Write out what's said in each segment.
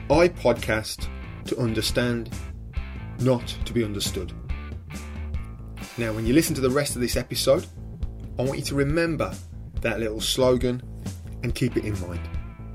I podcast to understand, not to be understood. Now, when you listen to the rest of this episode, I want you to remember that little slogan and keep it in mind.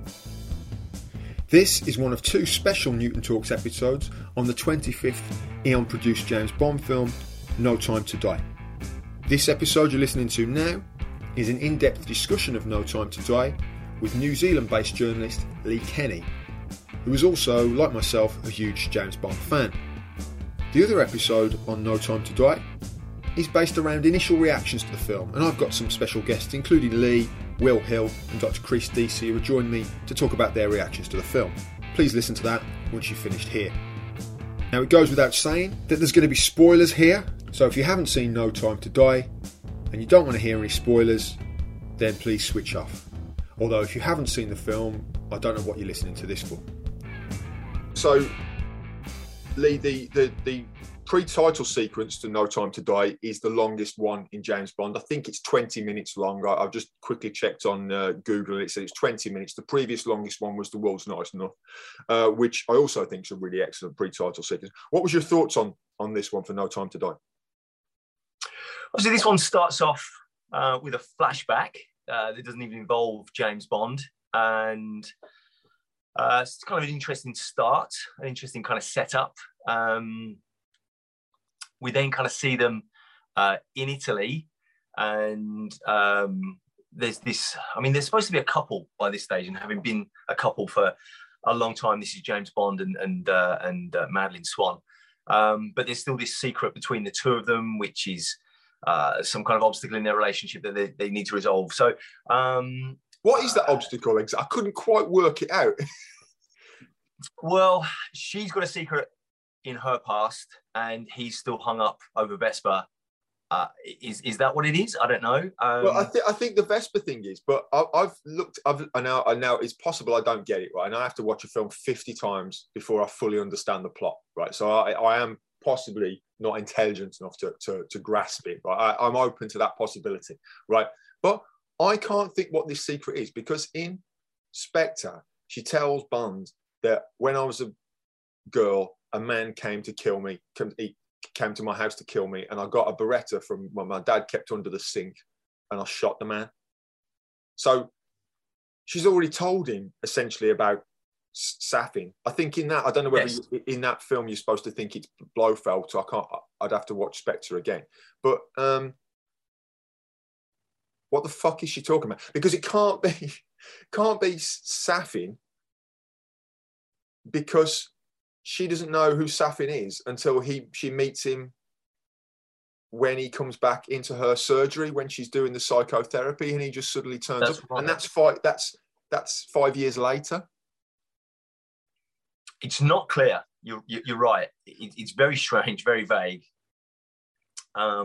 This is one of two special Newton Talks episodes on the 25th Eon-produced James Bond film, No Time to Die. This episode you're listening to now is an in-depth discussion of No Time to Die with New Zealand-based journalist Lee Kenny, who is also, like myself, a huge James Bond fan. The other episode on No Time to Die is based around initial reactions to the film, and I've got some special guests, including Lee, Will Hill and Dr. Chris Deasy, who have joined me to talk about their reactions to the film. Please listen to that once you've finished here. Now, it goes without saying that there's going to be spoilers here, so if you haven't seen No Time to Die and you don't want to hear any spoilers, then please switch off. Although if you haven't seen the film, I don't know what you're listening to this for. So, Lee, the pre-title sequence to No Time to Die is the longest one in James Bond. I think it's 20 minutes long. I've just quickly checked on Google and it said it's 20 minutes. The previous longest one was The World's Not Enough, which I also think is a really excellent pre-title sequence. What was your thoughts on this one for No Time to Die? Obviously, this one starts off with a flashback that doesn't even involve James Bond. And it's kind of an interesting start, an interesting kind of setup. We then kind of see them in Italy, and there's this. I mean, they're supposed to be a couple by this stage, and having been a couple for a long time, this is James Bond and Madeleine Swan. But there's still this secret between the two of them, which is some kind of obstacle in their relationship that they need to resolve. So, what is that obstacle? I couldn't quite work it out. Well, she's got a secret in her past, and he's still hung up over Vesper. Is that what it is? I don't know. Well, I think the Vesper thing is, but I've looked. I now it's possible I don't get it right, and I have to watch a film 50 times before I fully understand the plot. Right, so I am possibly not intelligent enough to grasp it. Right, I'm open to that possibility. Right, but I can't think what this secret is, because in Spectre she tells Bond that when I was a girl, a man came to kill me. He came to my house to kill me, and I got a Beretta from my dad kept under the sink, and I shot the man. So she's already told him essentially about Safin. I think in that, I don't know whether in that film you're supposed to think it's Blofeld. So I'd have to watch Spectre again. But what the fuck is she talking about? Because it can't be Safin, because she doesn't know who Safin is until she meets him when he comes back into her surgery when she's doing the psychotherapy, and he just suddenly turns up. Right. And that's 5 years later. It's not clear. You're right. It's very strange, very vague. I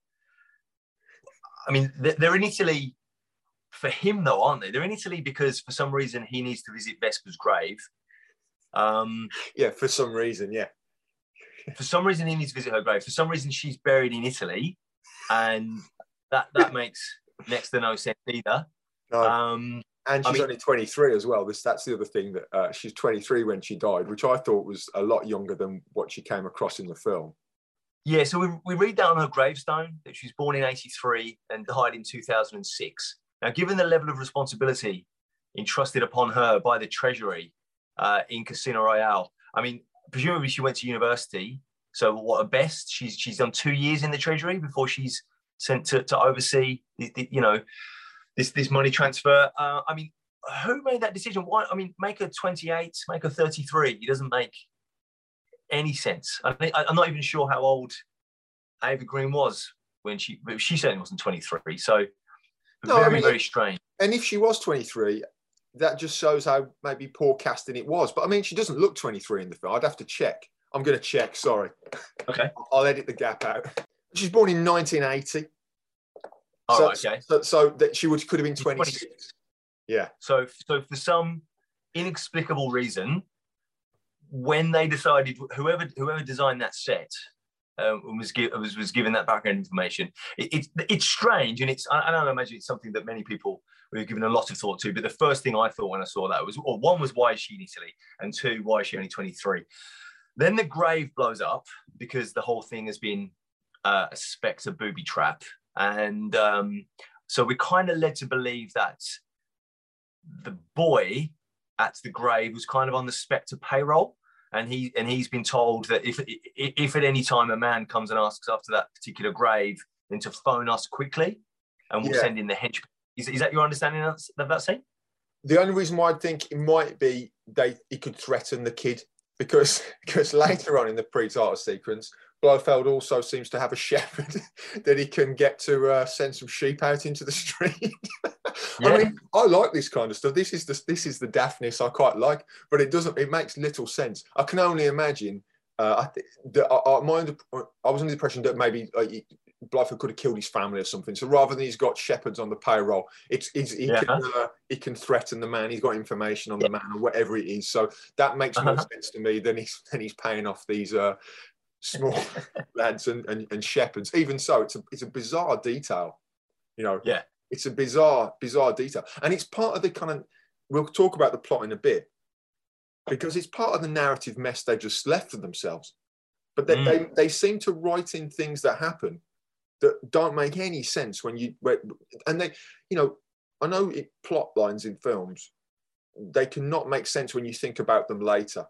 mean, they're in Italy for him, though, aren't they? They're in Italy because for some reason he needs to visit Vesper's grave. Yeah, for some reason, yeah. For some reason, he needs to visit her grave. For some reason, she's buried in Italy, and that makes next to no sense either. No. And she's only 23 as well. That's the other thing, that she's 23 when she died, which I thought was a lot younger than what she came across in the film. Yeah, so we read down her gravestone that she was born in 1983 and died in 2006. Now, given the level of responsibility entrusted upon her by the Treasury in Casino Royale, I mean, presumably she went to university. So what, at best, she's done 2 years in the Treasury before she's sent to oversee this money transfer. I mean, who made that decision? Why? I mean, make her 28, make her 33. It doesn't make any sense. I'm not even sure how old Ava Green was when she certainly wasn't 23. So very strange. And if she was 23, that just shows how maybe poor casting it was. But I mean, she doesn't look 23 in the film. I'd have to check. I'm going to check. Sorry. Okay. I'll edit the gap out. She's born in 1980. Oh, okay. So that she could have been 26. Yeah. So for some inexplicable reason, when they decided, whoever designed that set and was given that background information. It's strange, and I don't imagine it's something that many people were given a lot of thought to. But the first thing I thought when I saw that was, well, one was, why is she in Italy, and two, why is she only 23? Then the grave blows up because the whole thing has been a Spectre booby trap, and so we're kind of led to believe that the boy at the grave was kind of on the Spectre payroll. And he's been told that if at any time a man comes and asks after that particular grave, then to phone us quickly, and we'll send in the henchman. Is that your understanding of that scene? The only reason why I think it might be he could threaten the kid, because later on in the pre-title sequence, Blofeld also seems to have a shepherd that he can get to send some sheep out into the street. Yeah. I mean, I like this kind of stuff. This is the daftness I quite like, but it makes little sense. I can only imagine. I was under the impression that maybe Blofeld could have killed his family or something. So rather than he's got shepherds on the payroll, he can threaten the man. He's got information on the man or whatever it is. So that makes more sense to me than he's paying off these small lads and shepherds. Even so, it's a bizarre detail, you know. Yeah. It's a bizarre detail. And it's part of the kind of, we'll talk about the plot in a bit, because it's part of the narrative mess they just left for themselves. But they seem to write in things that happen that don't make any sense and they, you know, I know plot lines in films, they cannot make sense when you think about them later.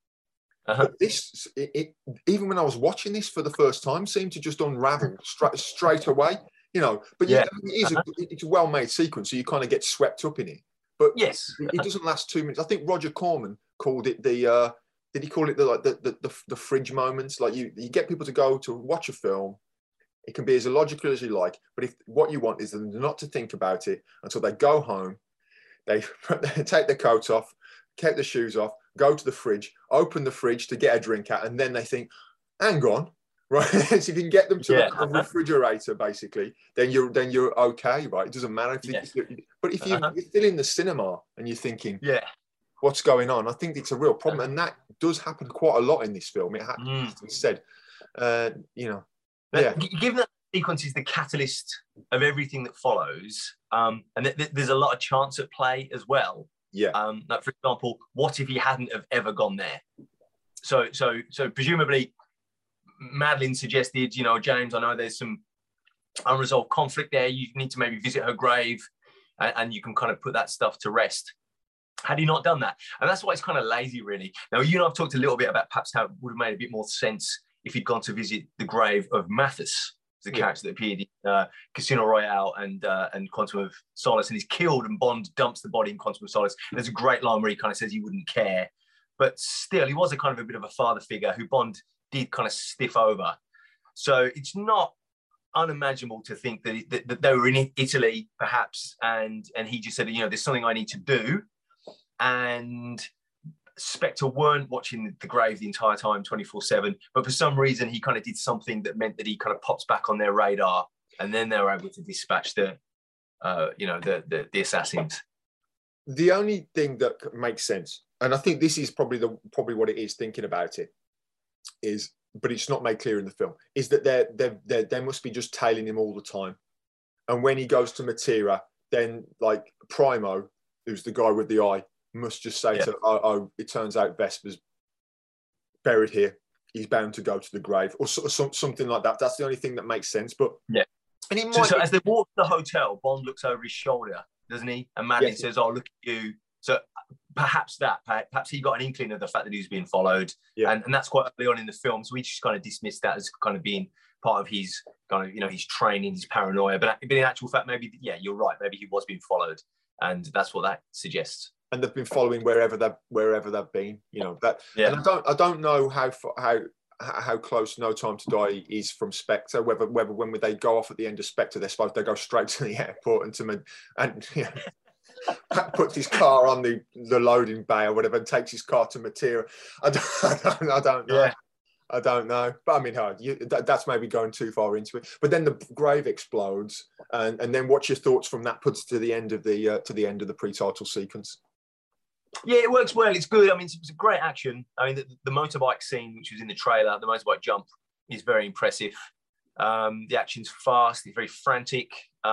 But this, even when I was watching this for the first time, seemed to just unravel straight away. You know, but it's a well-made sequence, so you kind of get swept up in it. But yes, it doesn't last 2 minutes. I think Roger Corman called it did he call it the fridge moments? Like you get people to go to watch a film. It can be as illogical as you like, but if what you want is them not to think about it until they go home, they take their coat off, take their shoes off, go to the fridge, open the fridge to get a drink out, and then they think, hang on. Right, so if you can get them to the refrigerator, basically, then you're okay, right? It doesn't matter but if you're still in the cinema and you're thinking, what's going on? I think it's a real problem, and that does happen quite a lot in this film. It happens, to be said, you know. Given that sequence is the catalyst of everything that follows, and there's a lot of chance at play as well. Yeah. Like, for example, what if he hadn't have ever gone there? So presumably, Madeline suggested, you know, James, I know there's some unresolved conflict there. You need to maybe visit her grave, and you can kind of put that stuff to rest. Had he not done that? And that's why it's kind of lazy, really. Now, you and I have talked a little bit about perhaps how it would have made a bit more sense if he'd gone to visit the grave of Mathis, the character that appeared in Casino Royale and Quantum of Solace, and he's killed, and Bond dumps the body in Quantum of Solace. And there's a great line where he kind of says he wouldn't care. But still, he was a kind of a bit of a father figure who Bond did kind of stiff over. So it's not unimaginable to think that they were in Italy, perhaps, and he just said, you know, there's something I need to do. And Spectre weren't watching the grave the entire time, 24/7, but for some reason he kind of did something that meant that he kind of pops back on their radar, and then they were able to dispatch the assassins. The only thing that makes sense, and I think this is probably what it is, thinking about it, is, but it's not made clear in the film, is that they must be just tailing him all the time. And when he goes to Matera, then like Primo, who's the guy with the eye, must just say to, oh, it turns out Vesper's buried here. He's bound to go to the grave, or something like that. That's the only thing that makes sense. But and it might so as they walk to the hotel, Bond looks over his shoulder, doesn't he? And Madeline says, "Oh, look at you." So perhaps he got an inkling of the fact that he was being followed, and that's quite early on in the film. So we just kind of dismissed that as kind of being part of his kind of, you know, his training, his paranoia. But in actual fact, maybe you're right. Maybe he was being followed, and that's what that suggests. And they've been following wherever they've been, you know. That and I don't know how close No Time to Die is from Spectre. Whether when they go off at the end of Spectre, they're supposed to go straight to the airport and you know, puts his car on the loading bay or whatever, and takes his car to Matera. I don't know. I don't know. But I mean, that's maybe going too far into it. But then the grave explodes, and then what's your thoughts from that? Puts to the end of the pre-title sequence. Yeah, it works well. It's good. I mean, it's a great action. I mean, the motorbike scene, which was in the trailer, the motorbike jump, is very impressive. The action's fast. He's very frantic.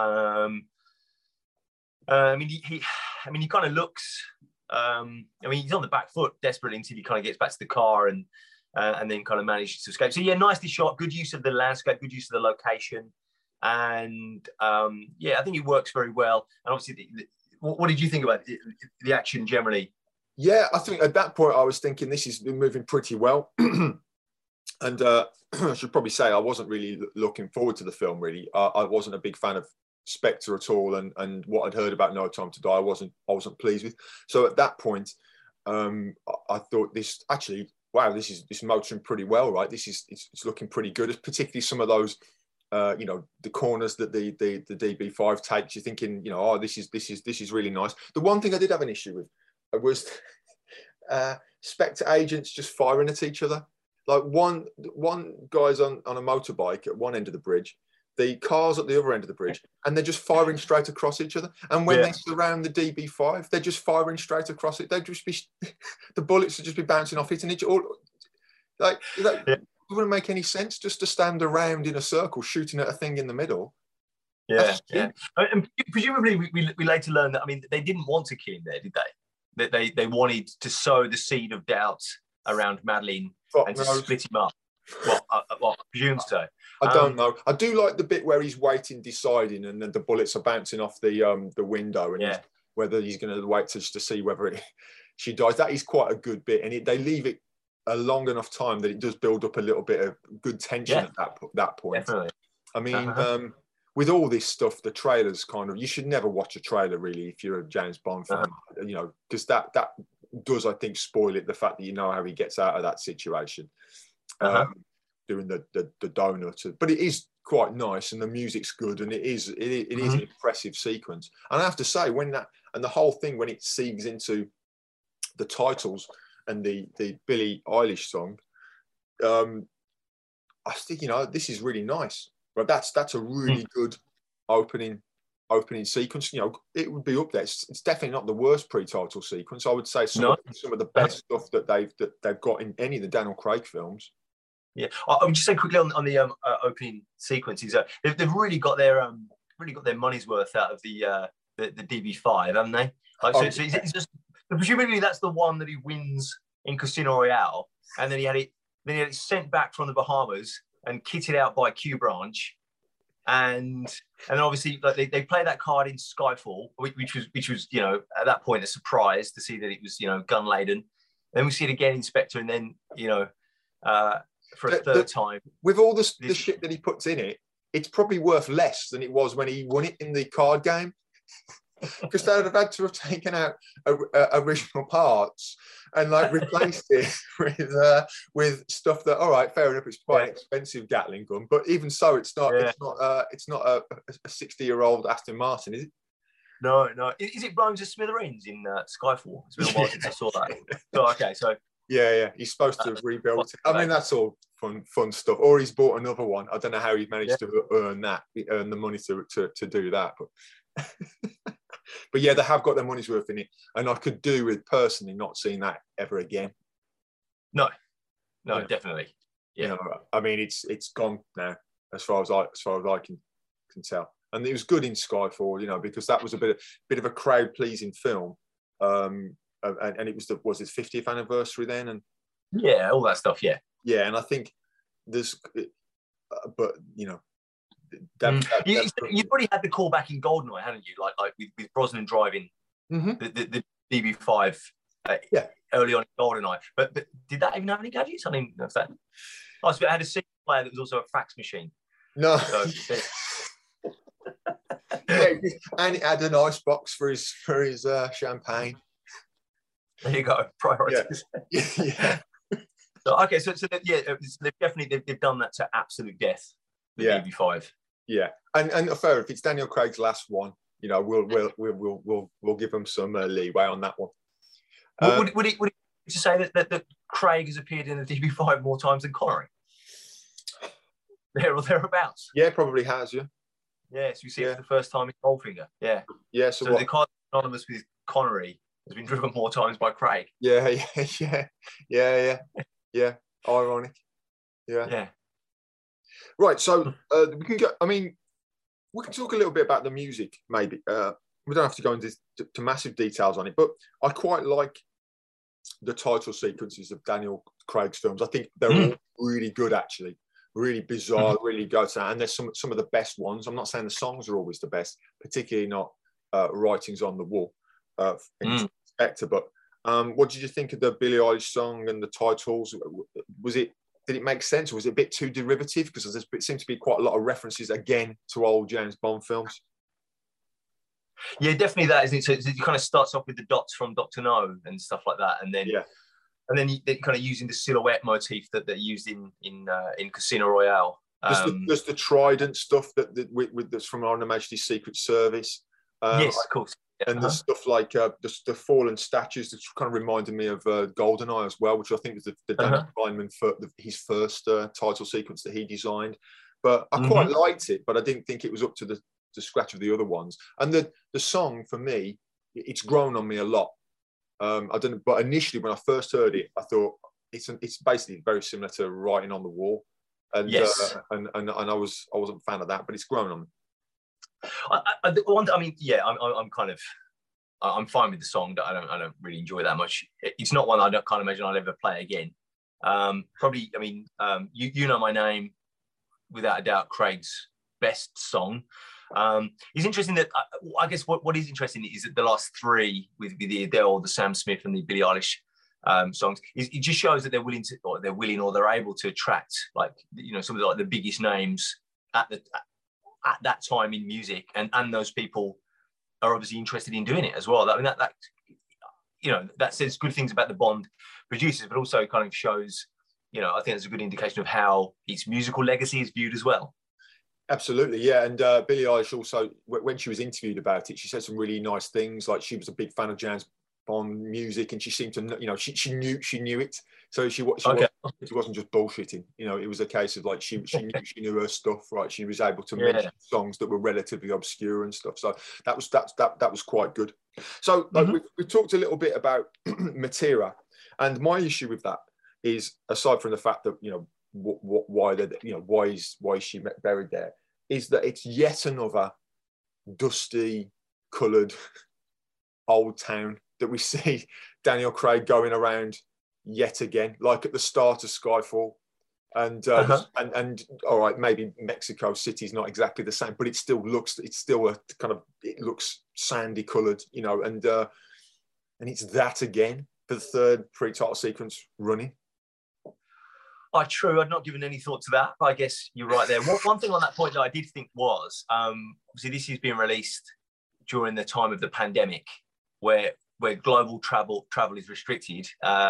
He kind of looks. He's on the back foot desperately until he kind of gets back to the car and then kind of manages to escape. So yeah, nicely shot. Good use of the landscape. Good use of the location. And I think it works very well. And obviously, what did you think about the action generally? Yeah, I think at that point I was thinking this is moving pretty well. And I should probably say I wasn't really looking forward to the film, really. I wasn't a big fan of Spectre at all, and what I'd heard about No Time to Die I wasn't pleased with. So at that point, I thought this actually, wow, this is motoring pretty well, right? It's looking pretty good, particularly some of those the corners that the DB5 takes. You're thinking, this is really nice. The one thing I did have an issue with was Spectre agents just firing at each other. Like one guy's on a motorbike at one end of the bridge, the car's at the other end of the bridge, and they're just firing straight across each other. And when they surround the DB5, they're just firing straight across it. They'd just be the bullets would just be bouncing off it, and it all it wouldn't make any sense just to stand around in a circle shooting at a thing in the middle. Yeah. And presumably we later learned that they didn't want to kill him there, did they? They wanted to sow the seed of doubt around Madeleine and to split him up. Well, I presume so. I don't know. I do like the bit where he's waiting, deciding, and then the bullets are bouncing off the window, and whether he's going to wait to see whether she dies. That is quite a good bit, and they leave it a long enough time that it does build up a little bit of good tension at that point. Definitely. With all this stuff, the trailers you should never watch a trailer really if you're a James Bond fan, because that does, I think, spoil it. The fact that how he gets out of that situation. Doing the donut, but it is quite nice, and the music's good, and it is an impressive sequence. And I have to say, when the whole thing, when it segues into the titles and the Billie Eilish song, I think this is really nice. But that's a really good opening sequence. It would be up there. It's definitely not the worst pre-title sequence. I would say some of the best stuff that they've got in any of the Daniel Craig films. Yeah, I would just say quickly on the opening sequences. They've really got their money's worth out of the DB5, haven't they? So it's just presumably that's the one that he wins in Casino Royale, and then he had it sent back from the Bahamas and kitted out by Q Branch, and then obviously they play that card in Skyfall, which was at that point a surprise to see that it was gun laden. Then we see it again in Spectre, and then for a third time. With all the shit that he puts in it, it's probably worth less than it was when he won it in the card game. Because they would have had to have taken out original parts and replaced it with stuff that, all right, fair enough, it's quite an expensive Gatling gun, but even so, it's not a 60-year-old Aston Martin, is it? No. Is it blown to smithereens in Skyfall? It's been a while since I saw that. So okay, so. Yeah, he's supposed to have rebuilt it. That's all fun stuff. Or he's bought another one. I don't know how he managed to earn the money to do that. But yeah, they have got their money's worth in it, and I could do with personally not seeing that ever again. No, definitely. Yeah, it's gone now as far as I can tell. And it was good in Skyfall, because that was a bit of a crowd pleasing film. And it was his 50th anniversary then, and all that stuff. Yeah, and I think there's, but you've already had the callback in Goldeneye, haven't you? Like with Brosnan driving the DB5 early on in Goldeneye. But did that even have any gadgets? I mean, that's that. I suppose it had a single player that was also a fax machine. No. So, and it had an ice box for his champagne. There you go. Priorities. Yeah. So they've done that to absolute death. The DB5. Yeah, and fair, if it's Daniel Craig's last one, we'll give him some leeway on that one. Would it to say that Craig has appeared in the DB5 more times than Connery? There or thereabouts. Yeah, probably has. Yeah. Yeah, so we see it for the first time in Goldfinger. Yeah. Yeah. So the card anonymous with Connery has been driven more times by Craig. Yeah. Ironic. Yeah. Right, so we can go. I mean, we can talk a little bit about the music, maybe. We don't have to go into to massive details on it, but I quite like the title sequences of Daniel Craig's films. I think they're all really good, actually. Really bizarre, really good. And there's some of the best ones. I'm not saying the songs are always the best, particularly not Writings on the Wall, Spectre. But what did you think of the Billie Eilish song and the titles? Did it make sense, or was it a bit too derivative? Because there seems to be quite a lot of references again to old James Bond films. Yeah, definitely that, isn't it? So it kind of starts off with the dots from Dr. No and stuff like that, and then they're kind of using the silhouette motif that they're used in Casino Royale. There's the trident stuff that's from Her Majesty's Secret Service. Yes, of course. And there's stuff like the fallen statues that kind of reminded me of GoldenEye as well, which I think is the Danny Kleinman his first title sequence that he designed. But I quite liked it, but I didn't think it was up to the scratch of the other ones. And the song, for me, it's grown on me a lot. I don't know, but initially when I first heard it, I thought it's basically very similar to Writing on the Wall, and yes. And I wasn't a fan of that, but it's grown on me. I'm fine with the song. I don't really enjoy that much. It's not one I can't imagine I'll ever play again. Probably, I mean, you Know My Name, without a doubt, Craig's best song. It's interesting that I guess what is interesting is that the last three with the Adele, the Sam Smith, and the Billie Eilish songs, it just shows that they're they're able to attract, like, you know, some of the biggest names at that time in music, and those people are obviously interested in doing it as well. I mean, that you know, that says good things about the Bond producers, but also kind of shows, you know, I think it's a good indication of how its musical legacy is viewed as well. Absolutely, yeah. And Billie Eilish also, when she was interviewed about it, she said some really nice things. Like, she was a big fan of James Bond music, and she seemed to, you know, she knew it. So she wasn't just bullshitting. You know, it was a case of, like, she knew her stuff, right? She was able to mention songs that were relatively obscure and stuff. So that was quite good. So we talked a little bit about Matera, and my issue with that is, aside from the fact that, you know, why is she buried there, is that it's yet another dusty, coloured old town that we see Daniel Craig going around yet again, like at the start of Skyfall. And all right, maybe Mexico City's not exactly the same, but it looks sandy coloured, you know, and it's that again for the third pre-title sequence running. True. I'd not given any thought to that, but I guess you're right there. One thing on that point that I did think was, obviously this is being released during the time of the pandemic, where global travel is restricted,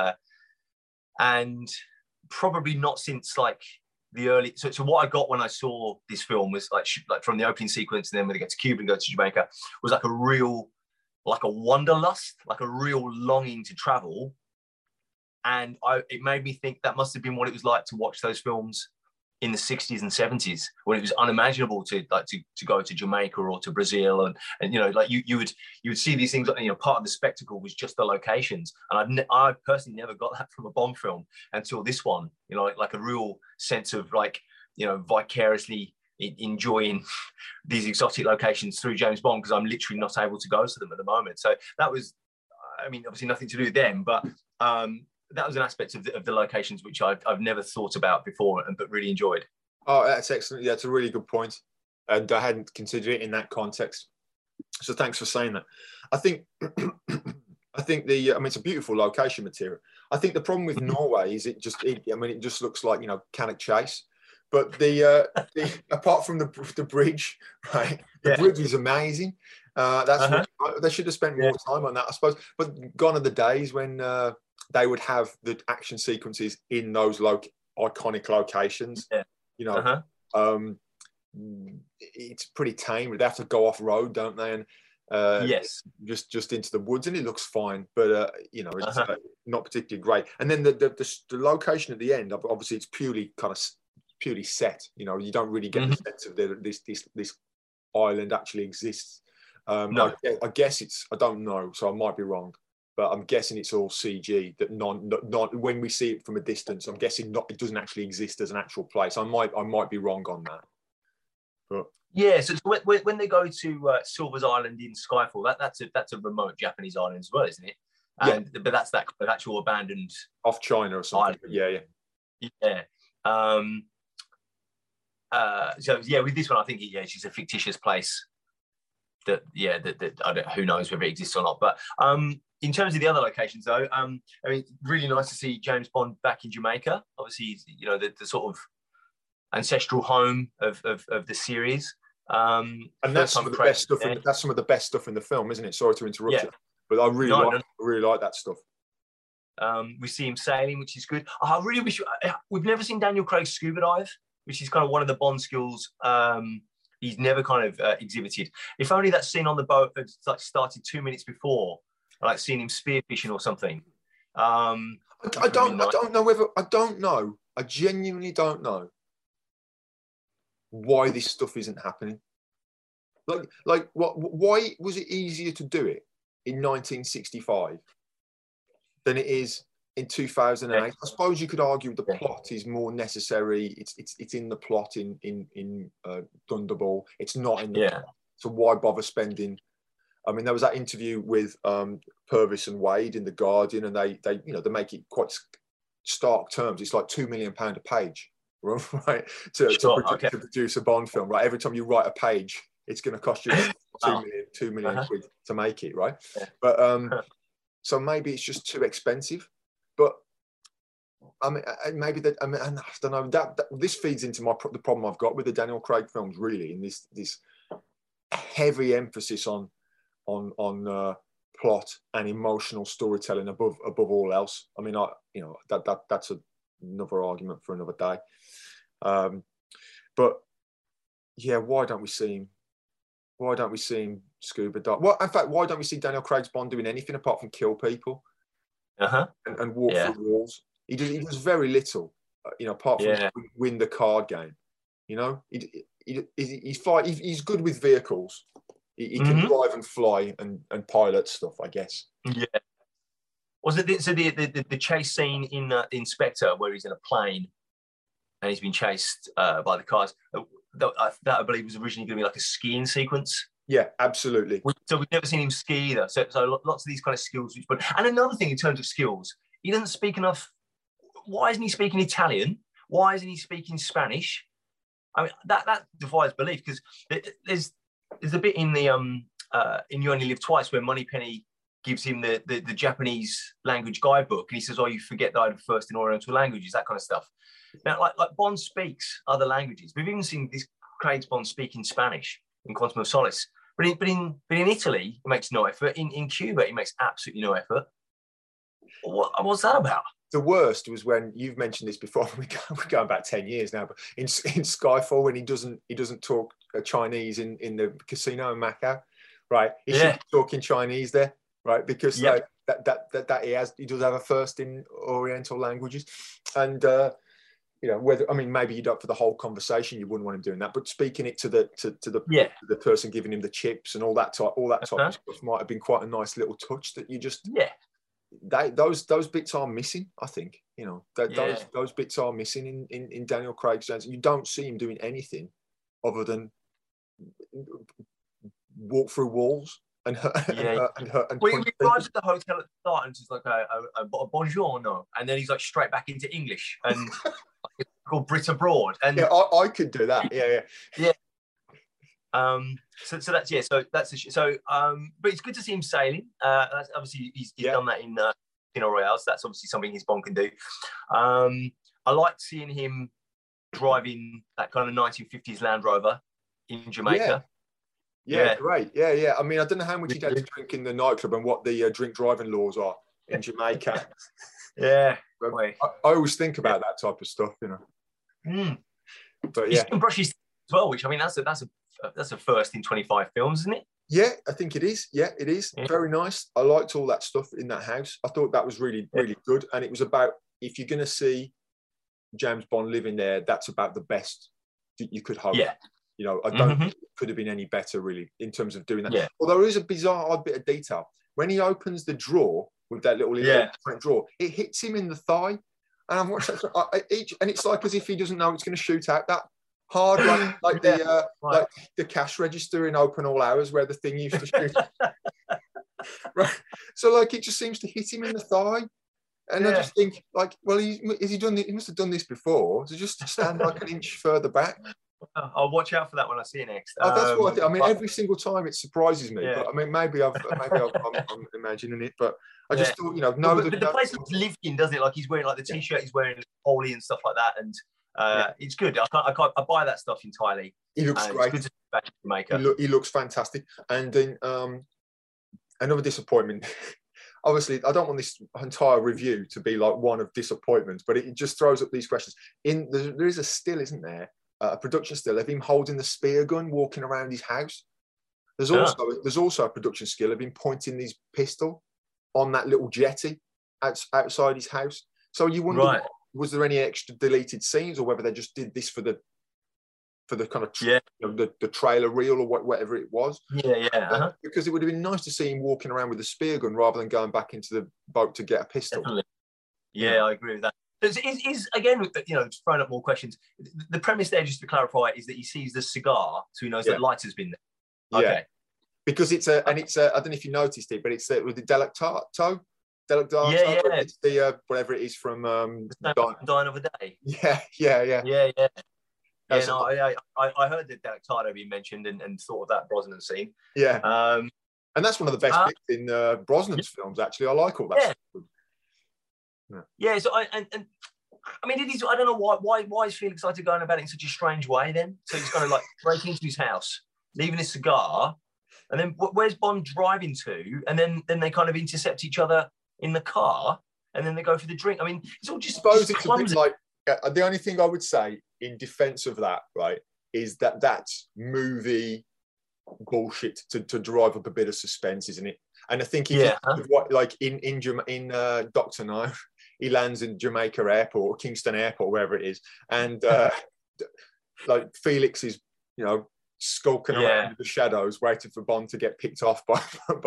and probably not since, like, the early. So what I got when I saw this film was like from the opening sequence, and then when they get to Cuba and go to Jamaica, was like a wanderlust, like a real longing to travel. And it made me think that must have been what it was like to watch those films in the 60s and 70s, when it was unimaginable to go to Jamaica or to Brazil, and you know, like you would see these things. You know, part of the spectacle was just the locations, and I personally never got that from a Bond film until this one. You know, like a real sense of, like, you know, vicariously enjoying these exotic locations through James Bond, because I'm literally not able to go to them at the moment. So that was, I mean, obviously nothing to do with them, but that was an aspect of the locations which I've never thought about before, but really enjoyed. Oh, that's excellent. Yeah, that's a really good point. And I hadn't considered it in that context. So thanks for saying that. I think it's a beautiful location, Matera. I think the problem with Norway is it just looks like, you know, Cannock Chase. But apart from the bridge, right? The bridge is amazing. They should have spent more time on that, I suppose. But gone are the days when they would have the action sequences in those iconic locations. Yeah. You know, it's pretty tame. They have to go off road, don't they? And just into the woods, and it looks fine, but you know, it's not particularly great. And then the location at the end, obviously, it's purely set. You know, you don't really get the sense of this island actually exists. No. I guess I don't know, so I might be wrong. but I'm guessing it's all CG. That not when we see it from a distance, I'm guessing it doesn't actually exist as an actual place. I might be wrong on that. But yeah, so when they go to Silver's Island in Skyfall, that's a remote Japanese island as well, isn't it? And yeah. But that's that kind of actual abandoned off China or something. Island. Yeah. So yeah, with this one, I think it's just a fictitious place. That I don't, who knows whether it exists or not. But in terms of the other locations, though, I mean, really nice to see James Bond back in Jamaica. Obviously, you know, the sort of ancestral home of the series. And that's some of the best stuff. That's some of the best stuff in the film, isn't it? Sorry to interrupt you, but I really like that stuff. We see him sailing, which is good. I really wish we've never seen Daniel Craig scuba dive, which is kind of one of the Bond skills he's never kind of exhibited. If only that scene on the boat had like started 2 minutes before, like seeing him spearfishing or something. I don't know. I genuinely don't know why this stuff isn't happening. Like what? Why was it easier to do it in 1965 than it is in 2008? I suppose you could argue the plot is more necessary. It's in the plot in Thunderball. It's not in the plot. So why bother spending? I mean, there was that interview with Purvis and Wade in The Guardian, and they make it quite stark terms. It's like £2 million a page, right? To produce a Bond film, right? Every time you write a page, it's going to cost you two million quid to make it, right? Yeah. But so maybe it's just too expensive. But I mean, maybe that. I mean, I don't know. That this feeds into the problem I've got with the Daniel Craig films, really, in this heavy emphasis on plot and emotional storytelling above all else. I mean, that's another argument for another day. But yeah, why don't we see him? Why don't we see him scuba dive? Well, in fact, why don't we see Daniel Craig's Bond doing anything apart from kill people and walk through walls? He does very little, apart from win the card game. You know, he's good with vehicles. He can drive and fly and pilot stuff, I guess. Yeah. Was it the chase scene in Inspector where he's in a plane and he's been chased by the cars? That I believe was originally going to be like a skiing sequence. Yeah, absolutely. So we've never seen him ski either. So lots of these kind of skills. And another thing in terms of skills, he doesn't speak enough. Why isn't he speaking Italian? Why isn't he speaking Spanish? I mean, that defies belief, because there's a bit in the in You Only Live Twice where Moneypenny gives him the Japanese language guidebook, and he says, "Oh, you forget that I'm first in Oriental languages," that kind of stuff. Now, like Bond speaks other languages. We've even seen this Craig's Bond speaking Spanish in Quantum of Solace. But in Italy, he makes no effort. In Cuba, he makes absolutely no effort. What's that about? The worst was when you've mentioned this before. We're going back 10 years now, but in Skyfall, when he doesn't talk Chinese in the casino in Macau, right? He should be talking Chinese there, right? Because that he does have a first in Oriental languages, and maybe you don't for the whole conversation, you wouldn't want him doing that, but speaking it to the person giving him the chips and all that type of stuff might have been quite a nice little touch that you just those bits are missing. I think those bits are missing in Daniel Craig's sense. You don't see him doing anything other than walk through walls and hurt. Well, he arrives at the hotel at the start and just like a bonjour, no, and then he's like straight back into English and called Brit Abroad. And I could do that. Yeah. So that's but it's good to see him sailing. Obviously he's done that in Casino Royale, so that's obviously something his Bond can do. I like seeing him driving that kind of 1950s Land Rover in Jamaica. Yeah, great. Yeah. I mean, I don't know how much he'd had to drink in the nightclub and what the drink driving laws are in Jamaica. I always think about that type of stuff, But he can brush his teeth as well, which I mean that's a first in 25 films, isn't it? Yeah, I think it is. Yeah, it is. Yeah. Very nice. I liked all that stuff in that house. I thought that was really, really good. And it was about, if you're going to see James Bond living there, that's about the best that you could hope. Yeah. I don't think it could have been any better, really, in terms of doing that. Yeah. Although there is a bizarre odd bit of detail. When he opens the drawer with that little electronic drawer. It hits him in the thigh, and I'm watching and it's like as if he doesn't know it's going to shoot out that hard, like the cash register in Open All Hours where the thing used to shoot. Right. So like it just seems to hit him in the thigh. And I just think, like, well, he must have done this before. So just stand like an inch further back. I'll watch out for that when I see it next. That's what I think. I mean, every single time it surprises me. But I mean, maybe I'm imagining it. But I just thought, but the place looks lived in, doesn't it? Like he's wearing like the t-shirt he's wearing, holy and stuff like that, and it's good. I buy that stuff entirely. He looks great. It's good to Jamaica. He looks fantastic. And then another disappointment. Obviously, I don't want this entire review to be like one of disappointments, but it just throws up these questions. There is a still, isn't there? A production still of him holding the spear gun, walking around his house. There's also a production skill of him pointing his pistol on that little jetty outside his house. So you wonder, was there any extra deleted scenes, or whether they just did this for the kind of the trailer reel or whatever it was. Because it would have been nice to see him walking around with a spear gun rather than going back into the boat to get a pistol. Definitely. Yeah, I agree with that. Is again, throwing up more questions. The premise there, just to clarify, is that he sees the cigar, so he knows that lighter's been there. Okay. Because it's I don't know if you noticed it, but it's with the Delectato. It's the whatever it is from Dying of a Day. Yeah. I heard that Delectato being mentioned and thought of that Brosnan scene. Yeah. And that's one of the best bits in Brosnan's films, actually. I like all that stuff. Yeah, so I mean, it is. I don't know why is Felix Leiter going about it in such a strange way. Then, so he's going to like break into his house, leaving his cigar, and then where's Bond driving to? And then they kind of intercept each other in the car, and then they go for the drink. I mean, it's all just. I suppose it's a bit like the only thing I would say in defence of that, right, is that that's movie bullshit to drive up a bit of suspense, isn't it? And I think like in Doctor No. He lands in Jamaica Airport or Kingston Airport, wherever it is, and like Felix is, skulking around in the shadows, waiting for Bond to get picked off by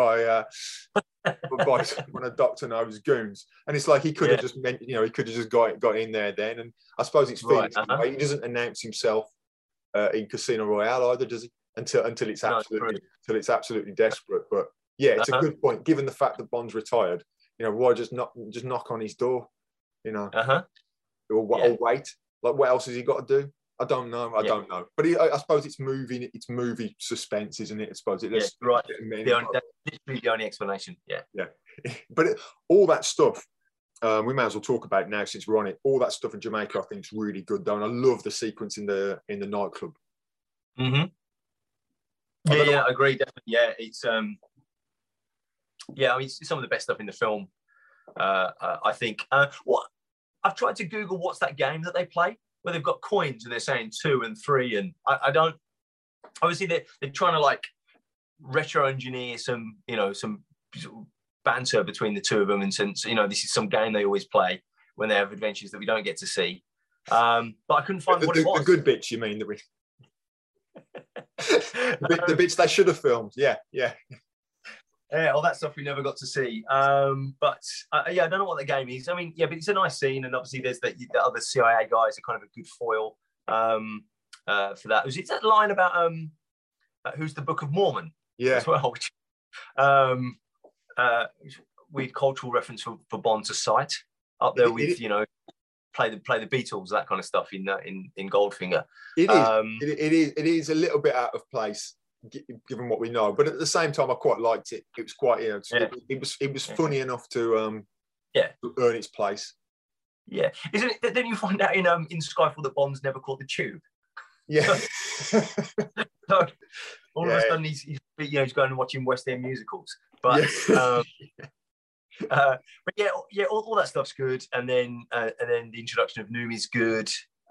one of Doctor No's goons. And it's like he could have just got in there then. And I suppose it's Felix. He doesn't announce himself in Casino Royale either, does he? Until it's absolutely desperate. But yeah, it's a good point given the fact that Bond's retired. Why just knock on his door, or wait? Like, what else has he got to do? I don't know. I don't know. But I suppose it's movie suspense, isn't it? I suppose that's literally the only explanation. Yeah. But all that stuff, we may as well talk about it now since we're on it. All that stuff in Jamaica, I think, is really good, though, and I love the sequence in the nightclub. Mm-hmm. I agree. Definitely. Yeah, it's I mean, it's some of the best stuff in the film, I think. What I've tried to Google what's that game that they play where they've got coins and they're saying 2 and 3, and I don't. Obviously, they're trying to like retro engineer some banter between the two of them, and since this is some game they always play when they have adventures that we don't get to see. But I couldn't find what it was. The good bits, you mean? The bits they should have filmed. Yeah. All that stuff we never got to see. But I don't know what the game is. I mean, but it's a nice scene, and obviously there's the other CIA guys are kind of a good foil for that. Is it that line about who's the Book of Mormon? Yeah. As well. Weird cultural reference for Bond to Sight up there with play the Beatles, that kind of stuff in Goldfinger. It is a little bit out of place given what we know, but at the same time I quite liked it. It was quite it was funny enough to earn its place. Yeah, isn't it? Then you find out in Skyfall that Bond's never caught the tube. Yeah. So all of a sudden he's going and watching West End musicals, but all that stuff's good, and then the introduction of Noom is good.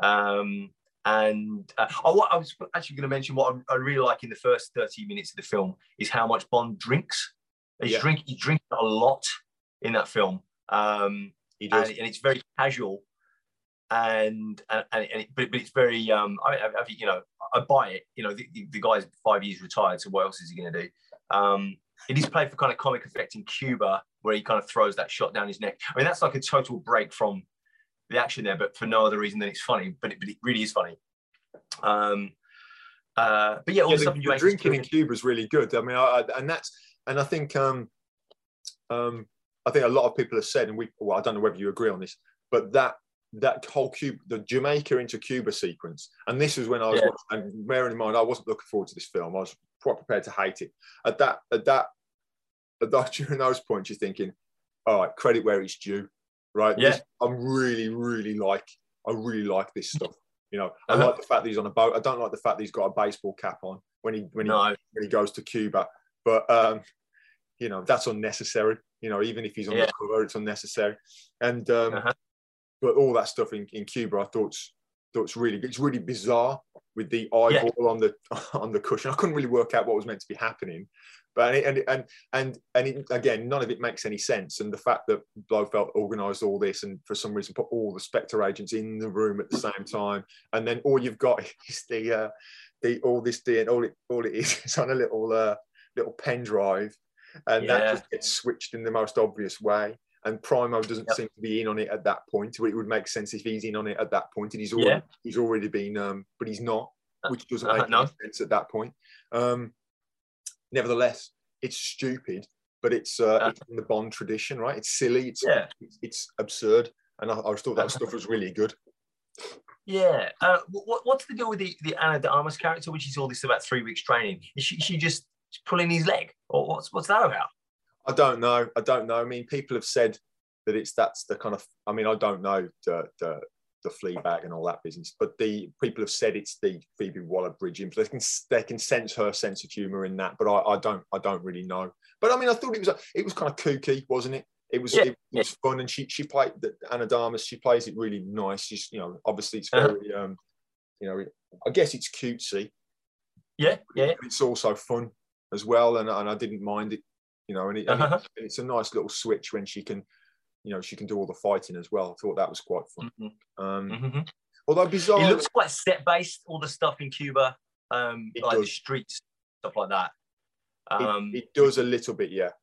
And I was actually going to mention what I really like in the first 30 minutes of the film is how much Bond drinks. He drinks a lot in that film, he does. and it's very casual, but it's very. I buy it. The guy's 5 years retired, so what else is he going to do? it is played for kind of comic effect in Cuba, where he kind of throws that shot down his neck. I mean, that's like a total break from the action there, but for no other reason than it's funny. But it really is funny. But yeah, all the stuff the drinking in Cuba is really good. I mean, I think a lot of people have said, and I don't know whether you agree on this, but that whole Cuba, the Jamaica into Cuba sequence, and this was when I was watching, and bearing in mind I wasn't looking forward to this film. I was quite prepared to hate it. At that during those points, you're thinking, all right, credit where it's due, right? Yeah, I really like this stuff. You know, I like the fact that he's on a boat. I don't like the fact that he's got a baseball cap on when he goes to Cuba. But you know, that's unnecessary. You know, even if he's on the cover, it's unnecessary. And but all that stuff in Cuba, I thought's really good. It's really bizarre with the eyeball on the cushion. I couldn't really work out what was meant to be happening. But again, none of it makes any sense. And the fact that Blofeld organised all this and for some reason put all the Spectre agents in the room at the same time, and then all you've got is all it is on a little pen drive, and that just gets switched in the most obvious way. And Primo doesn't seem to be in on it at that point. It would make sense if he's in on it at that point, and he's already been, but he's not, which doesn't make any sense at that point. Nevertheless, it's stupid, but it's in the Bond tradition, right? It's silly, it's absurd, and I thought that stuff was really good. Yeah. What's the deal with the Ana de Armas character, which is all this about 3 weeks training? Is she just pulling his leg, or what's that about? I don't know. I mean, people have said that that's the kind of. I mean, I don't know the Fleabag and all that business, but the people have said it's the Phoebe Waller-Bridge influence. They can sense her sense of humour in that, but I don't really know. But I mean, I thought it was kind of kooky, wasn't it? It was fun, and she played Ana de Armas. She plays it really nice. She's, you know, obviously it's very you know, I guess it's cutesy. Yeah. But it's also fun as well, and I didn't mind it. You know, and it's a nice little switch when she can, you know, she can do all the fighting as well. I thought that was quite fun. Although bizarre, it looks quite set based. All the stuff in Cuba, like the streets, stuff like that. It does a little bit, yeah.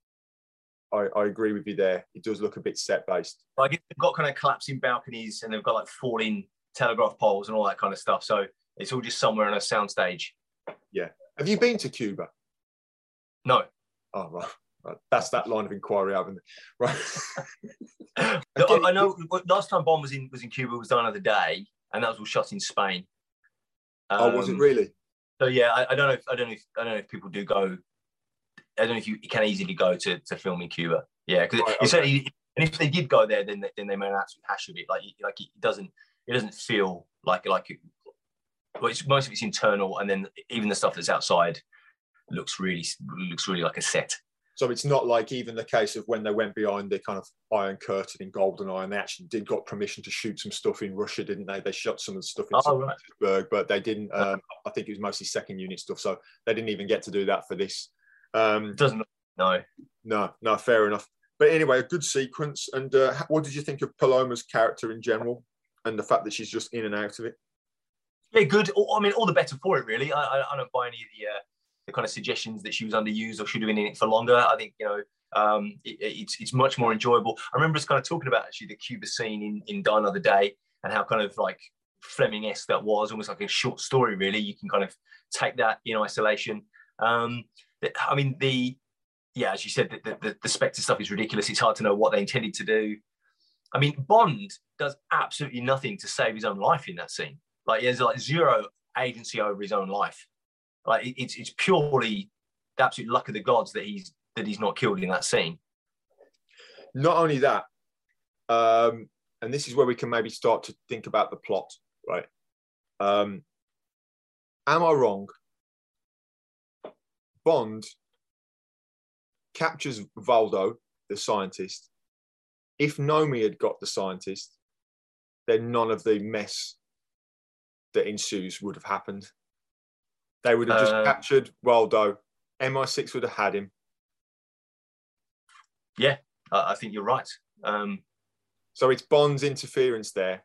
I agree with you there. It does look a bit set based. I guess they've got kind of collapsing balconies, and they've got like falling telegraph poles and all that kind of stuff. So it's all just somewhere on a soundstage. Yeah. Have you been to Cuba? No. Oh, right. That's that line of inquiry, haven't it? Right. I know. Last time Bond was in Cuba was Die Another Day, and that was all shot in Spain. Was it really? So yeah, I don't know if people do go. I don't know if you can easily go to film in Cuba. Yeah, because certainly, and if they did go there, then they made an absolute hash of it. Like it doesn't feel like well, most of it's internal, and then even the stuff that's outside looks really like a set. So it's not like even the case of when they went behind the kind of Iron Curtain in GoldenEye, and they actually got permission to shoot some stuff in Russia, didn't they? They shot some of the stuff in St. Petersburg, but they didn't. I think it was mostly second unit stuff, so they didn't even get to do that for this. Doesn't no, fair enough. But anyway, a good sequence. And what did you think of Paloma's character in general, and the fact that she's just in and out of it? Yeah, good. I mean, all the better for it, really. I don't buy any of the kind of suggestions that she was underused or should have been in it for longer. I think, you know, it's much more enjoyable. I remember us kind of talking about actually the Cuba scene in Die Another Day, and how kind of like Fleming-esque that was, almost like a short story, really. You can kind of take that in isolation. I mean, as you said, the Spectre stuff is ridiculous. It's hard to know what they intended to do. I mean, Bond does absolutely nothing to save his own life in that scene. Like, he has like zero agency over his own life. Like, it's purely the absolute luck of the gods that he's not killed in that scene. Not only that, and this is where we can maybe start to think about the plot, right? Am I wrong? Bond captures Valdo, the scientist. If Nomi had got the scientist, then none of the mess that ensues would have happened. They would have just captured Waldo. MI6 would have had him. Yeah, I think you're right. So it's Bond's interference there.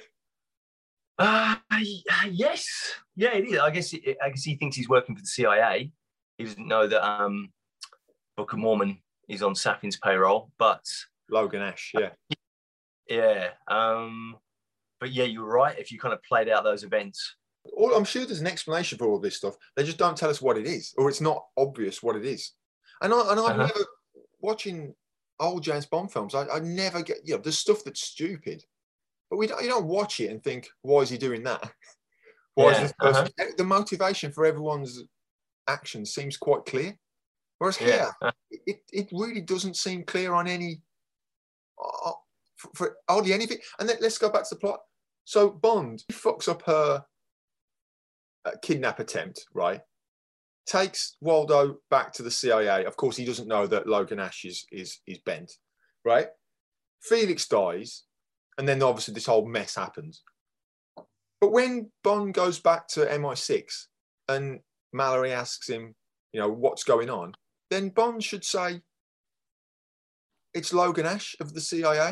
Yes. Yeah, it is. I guess he thinks he's working for the CIA. He doesn't know that Book of Mormon is on Safine's payroll, but Logan Ash, yeah. Yeah. But yeah, you're right. If you kind of played out those events. I'm sure there's an explanation for all this stuff. They just don't tell us what it is, or it's not obvious what it is. And I've never, watching old James Bond films, I never get, there's stuff that's stupid, but you don't watch it and think, why is he doing that? Why is this person? The motivation for everyone's actions seems quite clear. Whereas here, it really doesn't seem clear on any, for hardly anything. And then let's go back to the plot. So Bond fucks up her kidnap attempt, right? Takes Waldo back to the CIA. Of course, he doesn't know that Logan Ash is bent, right? Felix dies, and then obviously this whole mess happens. But when Bond goes back to MI6 and Mallory asks him, what's going on, then Bond should say, it's Logan Ash of the CIA.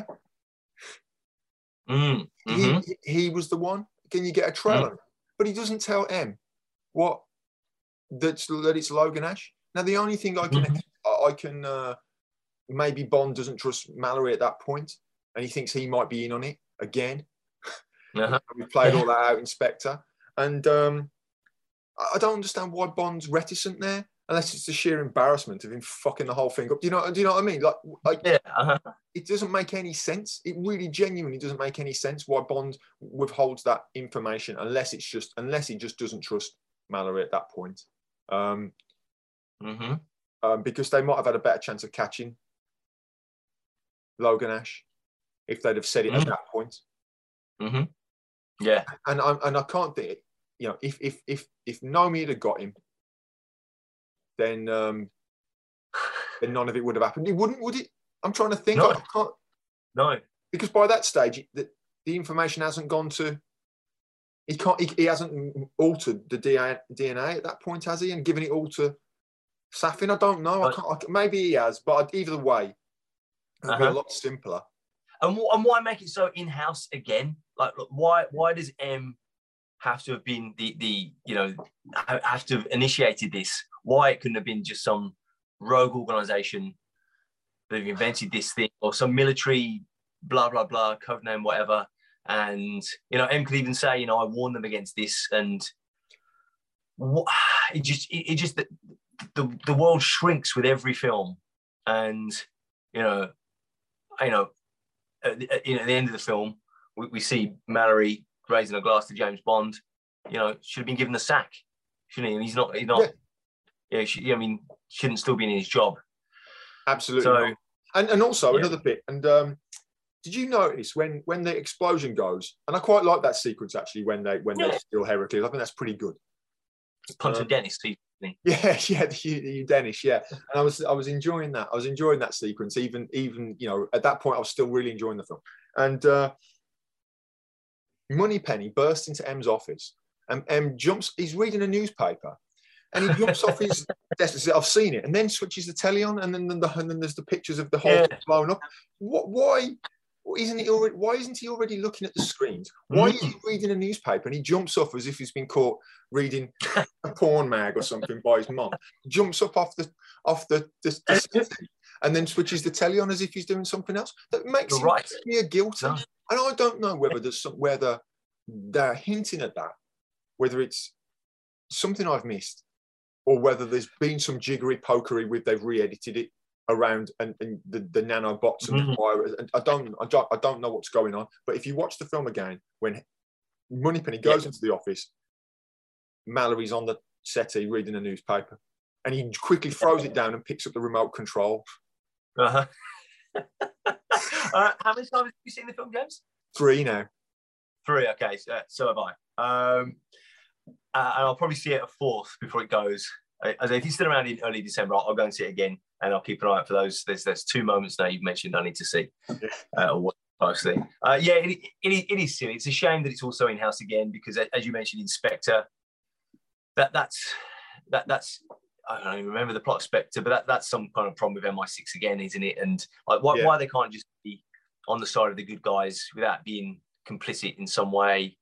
He was the one. Can you get a trailer? But he doesn't tell M that it's Logan Ash. Now, the only thing I can maybe Bond doesn't trust Mallory at that point, and he thinks he might be in on it again. We've played all that out in Spectre, and I don't understand why Bond's reticent there, unless it's the sheer embarrassment of him fucking the whole thing up. Do you know what I mean? It doesn't make any sense. It really genuinely doesn't make any sense why Bond withholds that information, unless he just doesn't trust Mallory at that point. Because they might have had a better chance of catching Logan Ash if they'd have said it at that point. Yeah, and I can't think, if Nomi had got him, then none of it would have happened. It wouldn't, would it? I'm trying to think. No. I can't. No, because by that stage, the information hasn't gone to. He hasn't altered the DNA at that point, has he? And given it all to Safin? I don't know. Maybe he has, but either way, it would be a lot simpler. And why make it so in-house again? Like, why does M have to have been have to have initiated this? Why it couldn't have been just some rogue organization that invented this thing, or some military blah blah blah code name, whatever? And M could even say, I warned them against this, and it just the world shrinks with every film, and at the end of the film, we see Mallory raising a glass to James Bond. Should have been given the sack, shouldn't he? And he's not. Yeah. Shouldn't still be in his job. Absolutely. So, and also another bit. And did you notice when the explosion goes? And I quite like that sequence actually when they steal Heracles. I think that's pretty good. Punch of Dennis. Yeah, the Dennis, yeah. And I was enjoying that. I was enjoying that sequence. Even at that point, I was still really enjoying the film. And Moneypenny bursts into M's office, and M jumps. He's reading a newspaper, and he jumps off his desk. I've seen it, and then switches the telly on, and then there's the pictures of the whole blown up. Why isn't he already looking at the screens? Why is he reading a newspaper and he jumps up as if he's been caught reading a porn mag or something by his mum? Jumps up off the and then switches the telly on as if he's doing something else. That makes him clear guilty. No. And I don't know whether they're hinting at that, whether it's something I've missed, or whether there's been some jiggery pokery with they've re-edited it around and the nanobots and the fire. And I don't know what's going on. But if you watch the film again, when Moneypenny goes into the office, Mallory's on the settee reading a newspaper, and he quickly throws it down and picks up the remote control. How many times have you seen the film, James? 3 now. 3, okay. So have I. And I'll probably see it a 4th before it goes. If it's still around in early December, I'll go and see it again, and I'll keep an eye out for those. There's 2 moments now you've mentioned I need to see. Or what mostly. It is silly. It's a shame that it's also in-house again, because as you mentioned in Spectre, that's I don't even remember the plot of Spectre, but that's some kind of problem with MI6 again, isn't it? And why they can't just be on the side of the good guys without being complicit in some way.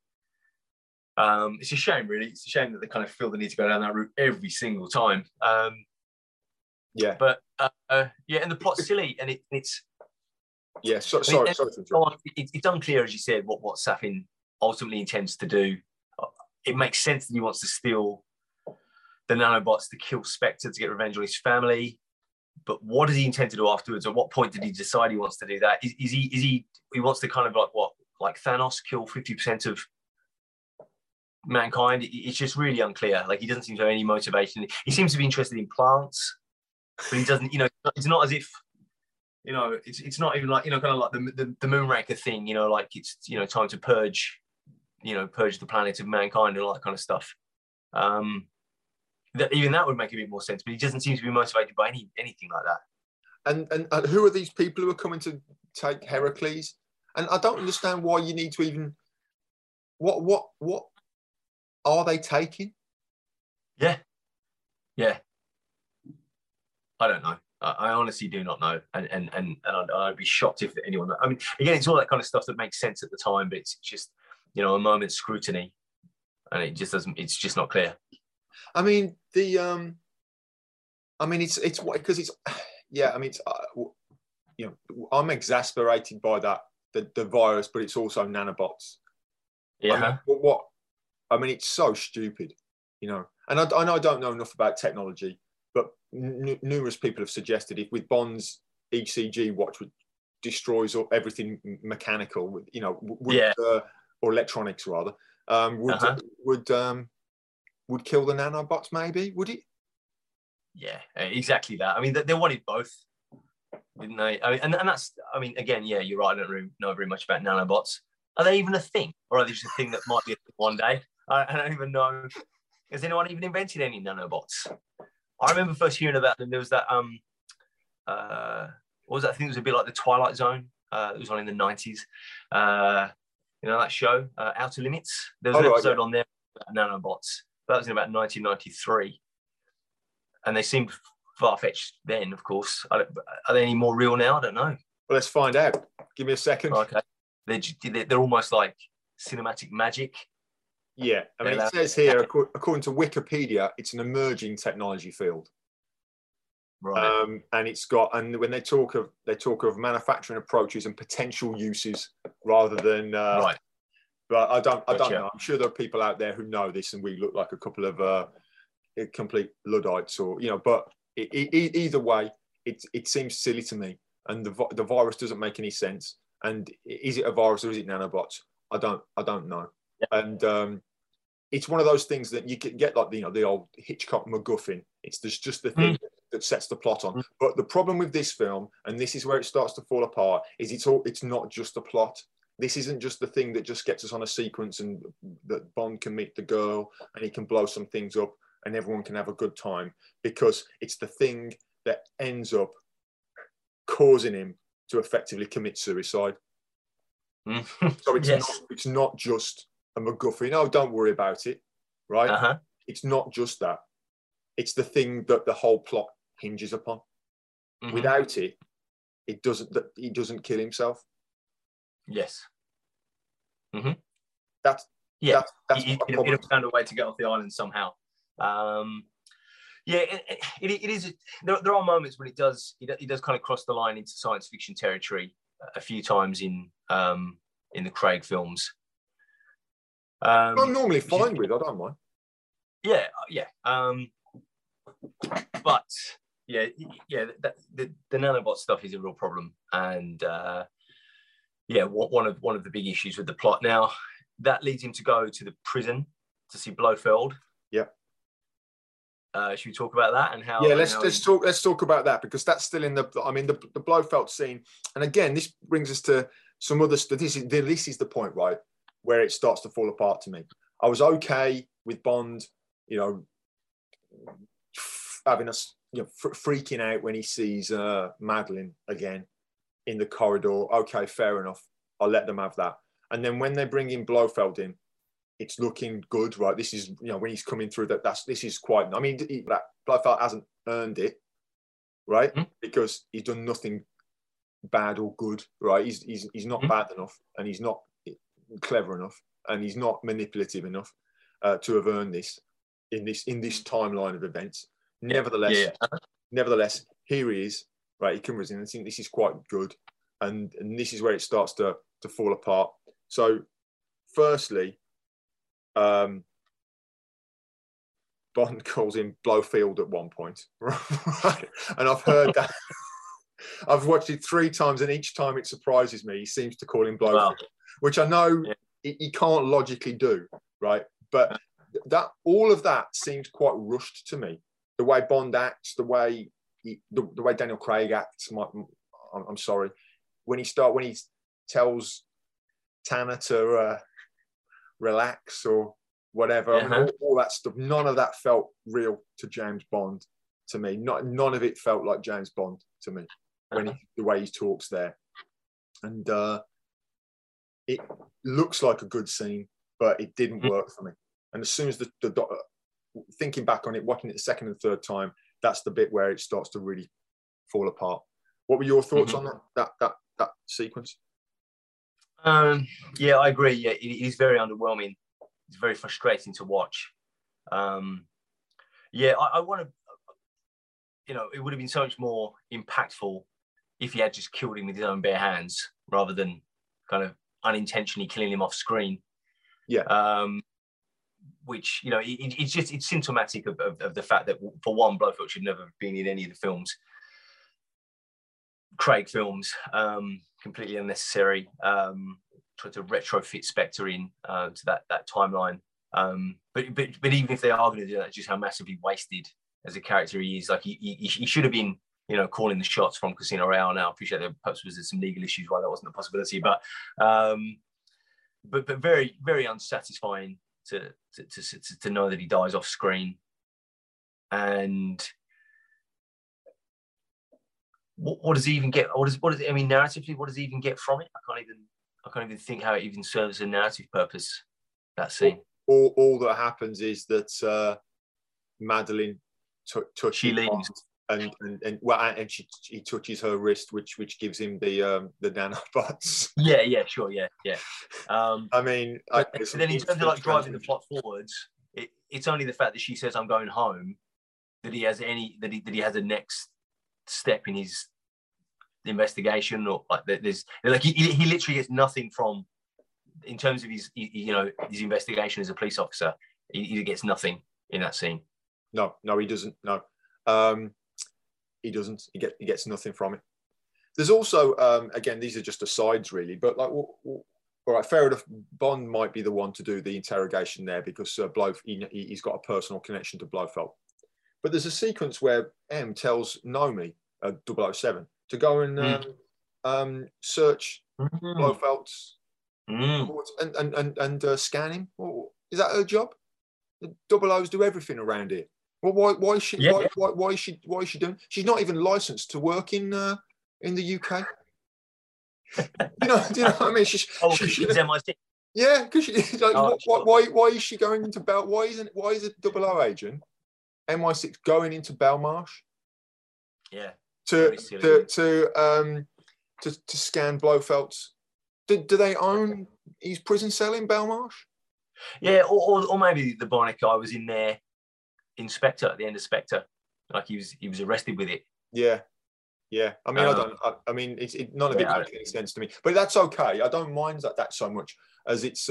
It's a shame, really. It's a shame that they kind of feel the need to go down that route every single time. Yeah. But yeah, and the plot's silly, and it's yeah. I mean, Sorry to interrupt. it's unclear, as you said, what Safin ultimately intends to do. It makes sense that he wants to steal the nanobots to kill Spectre to get revenge on his family. But what does he intend to do afterwards? At what point did he decide he wants to do that? Is he wants to kind of like Thanos, kill 50% of mankind? It's just really unclear. Like, he doesn't seem to have any motivation. He seems to be interested in plants, but he doesn't. It's not as if it's not even like kind of like the Moonraker thing. Like it's time to purge the planet of mankind and all that kind of stuff. Even that would make a bit more sense, but he doesn't seem to be motivated by anything like that. And who are these people who are coming to take Heracles? And I don't understand why you need to even. What are they taking? Yeah. I don't know. I honestly do not know, and I'd be shocked if anyone. I mean, again, it's all that kind of stuff that makes sense at the time, but it's just a moment's scrutiny, and it just doesn't. It's just not clear. I mean, it's because it's yeah. I mean, I'm exasperated by that the virus, but it's also nanobots. Yeah. I mean, it's so stupid, And I know I don't know enough about technology, but numerous people have suggested if with Bond's ECG watch destroys everything mechanical, or electronics rather, would kill the nanobots, maybe, would it? Yeah, exactly that. I mean, they wanted both, didn't they? I mean, and that's, I mean, again, yeah, you're right. I don't really know very much about nanobots. Are they even a thing? Or are they just a thing that might be a thing one day? I don't even know. Has anyone even invented any nanobots? I remember first hearing about them. There was that, what was that thing? It was a bit like the Twilight Zone. It was on in the 90s. That show, Outer Limits. There was an episode on there about nanobots. That was in about 1993. And they seemed far-fetched then, of course. Are they any more real now? I don't know. Well, let's find out. Give me a second. Okay. They're almost like cinematic magic. Yeah. I mean, it says here, according to Wikipedia, it's an emerging technology field. Right. And when they talk of manufacturing approaches and potential uses rather than right. But I don't know. I'm sure there are people out there who know this, and we look like a couple of complete Luddites, or But either way, it seems silly to me, and the virus doesn't make any sense. And is it a virus or is it nanobots? I don't know. Yeah. And it's one of those things that you get like the old Hitchcock MacGuffin. It's just the thing that sets the plot on. But the problem with this film, and this is where it starts to fall apart, is it's not just a plot. This isn't just the thing that just gets us on a sequence and that Bond can meet the girl and he can blow some things up and everyone can have a good time, because it's the thing that ends up causing him to effectively commit suicide. So it's not just a MacGuffin. Oh, don't worry about it, right? Uh-huh. It's not just that. It's the thing that the whole plot hinges upon. Mm-hmm. Without it, he doesn't kill himself. Yes. Mm-hmm. That's he found a way to get off the island somehow. It is. There are moments when he does kind of cross the line into science fiction territory a few times in the Craig films. I'm normally fine with. I don't mind. Yeah. But the nanobot stuff is a real problem, and one of the big issues with the plot. Now that leads him to go to the prison to see Blofeld. Yeah. Should we talk about that and how? Yeah, let's talk about that, because that's still in the Blofeld scene. And again, this brings us to some other stuff. This is the point, right, where it starts to fall apart to me. I was okay with Bond, having us, freaking out when he sees Madeline again in the corridor. Okay, fair enough. I'll let them have that. And then when they bring in Blofeld in, it's looking good, right? This is, when he's coming through, this is quite. I mean, Blofeld hasn't earned it, right? Mm-hmm. Because he's done nothing bad or good, right? He's not mm-hmm. bad enough, and he's not clever enough, and he's not manipulative enough to have earned this in this timeline of events. Nevertheless, nevertheless, here he is, right? He comes in and I think this is quite good. And this is where it starts to fall apart. So, firstly, Bond calls him Blowfield at one point, right? And I've heard that. I've watched it 3 times, and each time it surprises me. He seems to call him Blowfield, which I know he can't logically do, right? But that all of that seemed quite rushed to me. The way Bond acts, the way Daniel Craig acts. I'm sorry. When he tells Tanner to relax or whatever, all that stuff, none of that felt real to James Bond to me. None of it felt like James Bond to me the way he talks there. And it looks like a good scene, but it didn't work for me. And as soon as the thinking back on it, watching it the second and third time, that's the bit where it starts to really fall apart. What were your thoughts on that sequence? Yeah, I agree. Yeah, it is very underwhelming. It's very frustrating to watch. Yeah, I want to, it would have been so much more impactful if he had just killed him with his own bare hands rather than kind of unintentionally killing him off screen. Yeah. Which, it's symptomatic of the fact that, for one, Blofeld should never have been in any of the films. Craig films, completely unnecessary. Try to retrofit Spectre in to that timeline. But even if they are going to do that, just how massively wasted as a character he is. Like he should have been, calling the shots from Casino Royale. Now I appreciate there perhaps was some legal issues why that wasn't a possibility, but very, very unsatisfying to know that he dies off screen. And what does he even get? Narratively, what does he even get from it? I can't even think how it even serves a narrative purpose, that scene. All that happens is that Madeline touches. She leaves, and he touches her wrist, which gives him the nanobots. Yeah, sure, yeah. I mean, so then in terms of driving the plot forwards, it's only the fact that she says I'm going home that he has a next step in his investigation, or there's he literally gets nothing from, in terms of his investigation as a police officer. He gets nothing in that scene. No, he doesn't. No, he doesn't. He gets nothing from it. There's also again, these are just asides really, but all right, fair enough. Bond might be the one to do the interrogation there because he's got a personal connection to Blofeld. But there's a sequence where M tells Nomi, 007, to go and search Blofeld's and scan him. Is that her job? The 00s do everything around here. Well, why is she? Yeah. Why is she doing? She's not even licensed to work in the UK. Do you know what I mean? She's MI6. Yeah, because why is she going into Bel? Why is a 00 agent MI6 going into Belmarsh? Yeah. To scan Blofeld's. Do they own his prison cell in Belmarsh? Yeah, or maybe the Bionic guy was in there in Spectre, at the end of Spectre, like he was arrested with it. Yeah. I mean, none of it makes any sense to me, but that's okay. I don't mind that so much as it's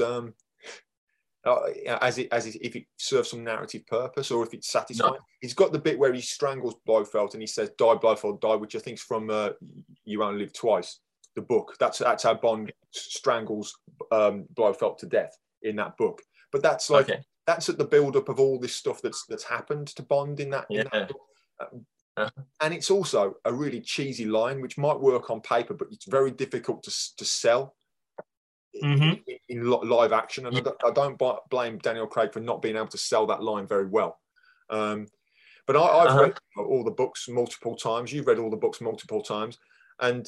if it serves some narrative purpose or if it's satisfying. No. He's got the bit where he strangles Blofeld and he says, "Die, Blofeld, die," which I think is from You Only Live Twice, the book. That's how Bond strangles Blofeld to death in that book. But that's that's at the build-up of all this stuff that's happened to Bond in that book. And it's also a really cheesy line, which might work on paper, but it's very difficult to sell in live action. And I don't blame Daniel Craig for not being able to sell that line very well. But I've read all the books multiple times. You've read all the books multiple times. And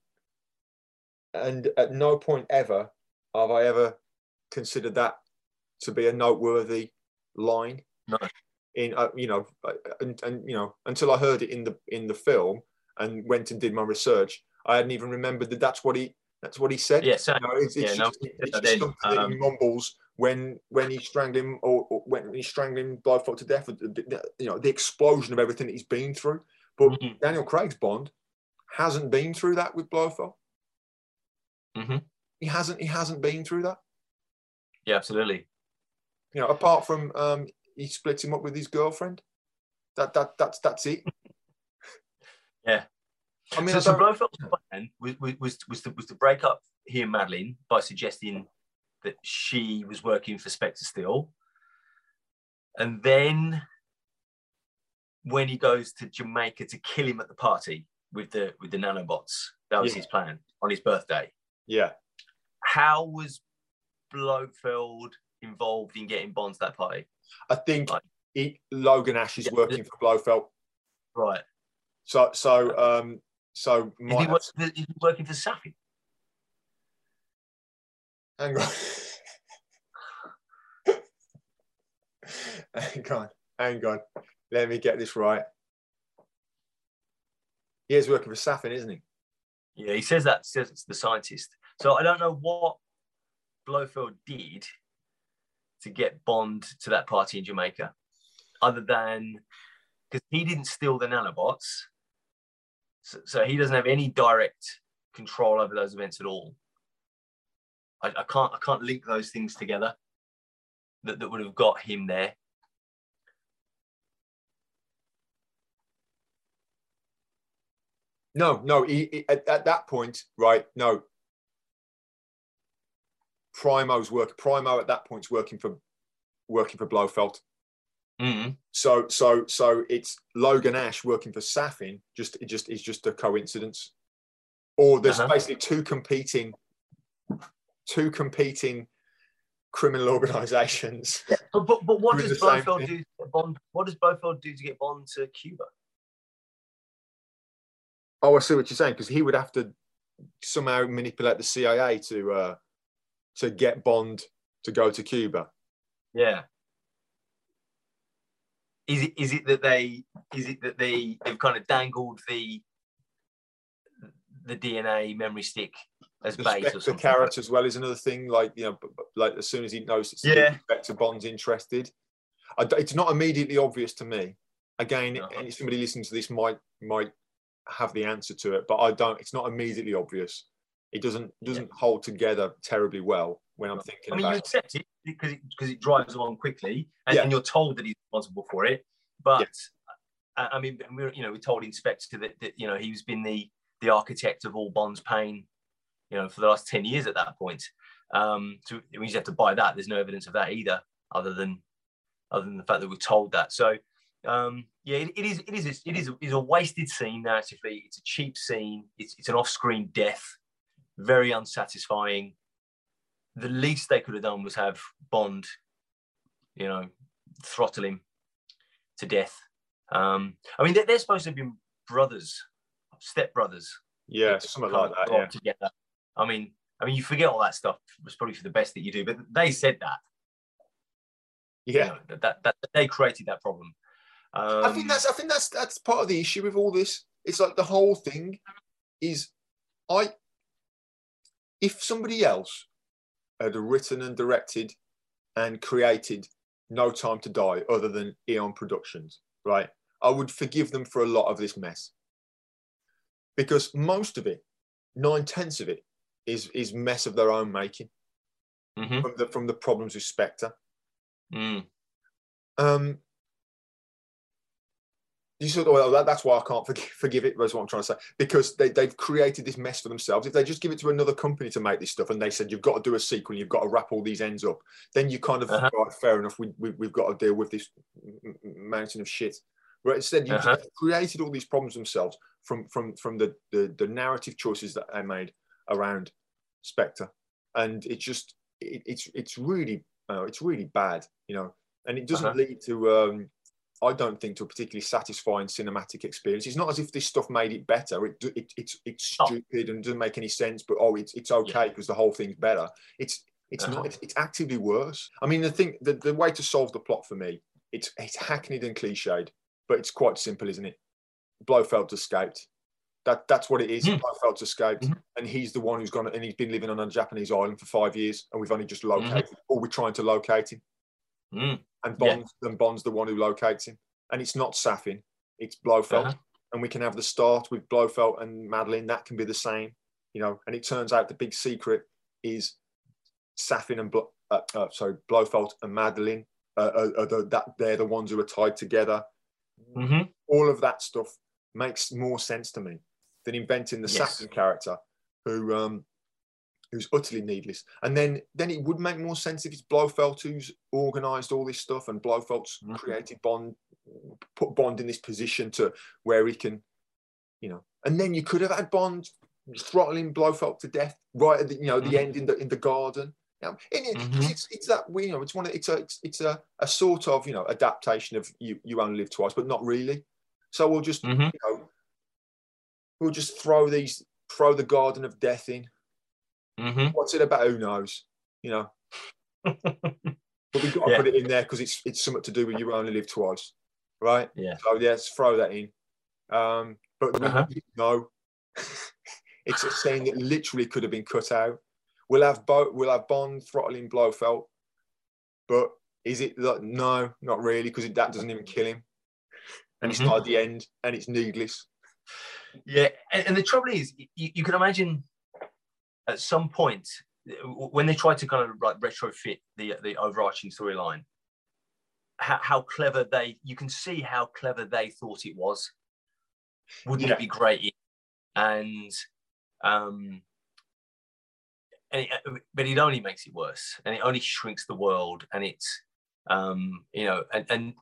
at no point ever have I ever considered that to be a noteworthy line. No. Until I heard it in the film and went and did my research, I hadn't even remembered that's what he said. Yeah, so, it's just something that he mumbles when he's strangling Blofeld to death. The explosion of everything that he's been through. But Daniel Craig's Bond hasn't been through that with Blofeld. He hasn't been through that. Yeah, absolutely. You know, apart from he splits him up with his girlfriend. That's it. Yeah. I mean, so Blofeld's plan was to break up he and Madeline by suggesting that she was working for Spectre still, and then when he goes to Jamaica to kill him at the party with the nanobots, that was his plan on his birthday. Yeah. How was Blofeld involved in getting Bond to that party? I think Logan Ash is working for Blofeld. Right. So is he working for Safin? Hang on. Hang on. Let me get this right. He is working for Safin, isn't he? Yeah, he says that. Says it's the scientist. So I don't know what Blofeld did to get Bond to that party in Jamaica, other than because he didn't steal the nanobots, so he doesn't have any direct control over those events at all. I can't link those things together that would have got him there. No. He at that point, right? No. Primo at that point is working for Blofeld. So it's Logan Ash working for Safin. Is just a coincidence, or there's basically two competing criminal organisations. Yeah. But what does Blofeld do? What does Blofeld do to get Bond to Cuba? Oh, I see what you're saying, because he would have to somehow manipulate the CIA to get Bond to go to Cuba. Yeah. Is it that they've kind of dangled the DNA memory stick as bait or something? The carrot as well is another thing. Like, you know, like as soon as he knows it's Spectre, Bond's interested. It's not immediately obvious to me. Again, and somebody listening to this might have the answer to it, but I don't. It's not immediately obvious. It doesn't hold together terribly well when I'm thinking about it. You accept it because it drives along quickly, and you're told that he's responsible for it. But I mean, we're told Inspector that he's been the architect of all Bond's pain, for the last 10 years at that point. So we just have to buy that. There's no evidence of that either, other than the fact that we're told that. So it is a wasted scene narratively. It's a cheap scene. It's an off-screen death, very unsatisfying. The least they could have done was have Bond, throttle him to death. I mean, they're supposed to be brothers, stepbrothers. Yeah, something like that. Yeah. Together. I mean, you forget all that stuff. It's probably for the best that you do, but they said that. Yeah, that they created that problem. I think that's part of the issue with all this. It's like the whole thing is, if somebody else had written and directed and created No Time to Die other than Eon Productions, right, I would forgive them for a lot of this mess, because most of it, 9/10 of it, is mess of their own making, from the problems with Spectre. That's why I can't forgive it. That's what I'm trying to say, because they've created this mess for themselves. If they just give it to another company to make this stuff, and they said you've got to do a sequel, you've got to wrap all these ends up, then you kind of right, fair enough. We've got to deal with this mountain of shit. But instead, you've created all these problems themselves from the narrative choices that they made around Spectre, and it's really bad, and it doesn't lead to. I don't think to a particularly satisfying cinematic experience. It's not as if this stuff made it better. It's stupid and doesn't make any sense. But it's okay because the whole thing's better. It's not. It's actively worse. I mean, the way to solve the plot for me, it's hackneyed and cliched, but it's quite simple, isn't it? Blofeld escaped. That's what it is. Blofeld escaped, and he's the one who's gone, and he's been living on a Japanese island for 5 years, and we've only just located, or we're trying to locate him. And Bond's the one who locates him. And it's not Safin, it's Blofeld. and we can have the start with Blofeld and Madeleine. That can be the same, you know. And it turns out the big secret is Safin and Blofeld and Madeleine they're the ones who are tied together. Mm-hmm. All of that stuff makes more sense to me than inventing the Safin character, who's utterly needless. And then it would make more sense if it's Blofeld who's organised all this stuff, and Blofeld's created Bond, put Bond in this position to where he can, you know. And then you could have had Bond throttling Blofeld to death right at the, you know, the end in the garden. You know, it's that, you know, it's a sort of, you know, adaptation of you only live twice, but not really. So we'll just you know, we'll just throw the Garden of Death in. What's it about? Who knows? You know. But we've got to put it in there because it's something to do with you only live twice, right? Yeah. So let's throw that in. But we know it's a scene that literally could have been cut out. We'll have Bond throttling Blofeld, but is it like, no, not really, because that doesn't even kill him, and it's not at the end, and it's needless. Yeah, and the trouble is, you can imagine at some point when they tried to kind of like retrofit the overarching storyline, how clever you can see how clever they thought it was. Wouldn't it be great? But it only makes it worse, and it only shrinks the world, and it's you know, and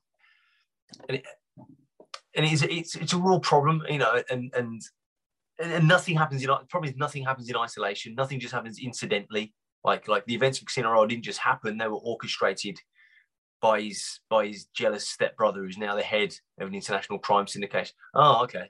it's a real problem, you know, and nothing happens nothing happens in isolation. Nothing just happens incidentally. Like the events of Casino Royale didn't just happen; they were orchestrated by his jealous stepbrother, who's now the head of an international crime syndication. Oh, okay.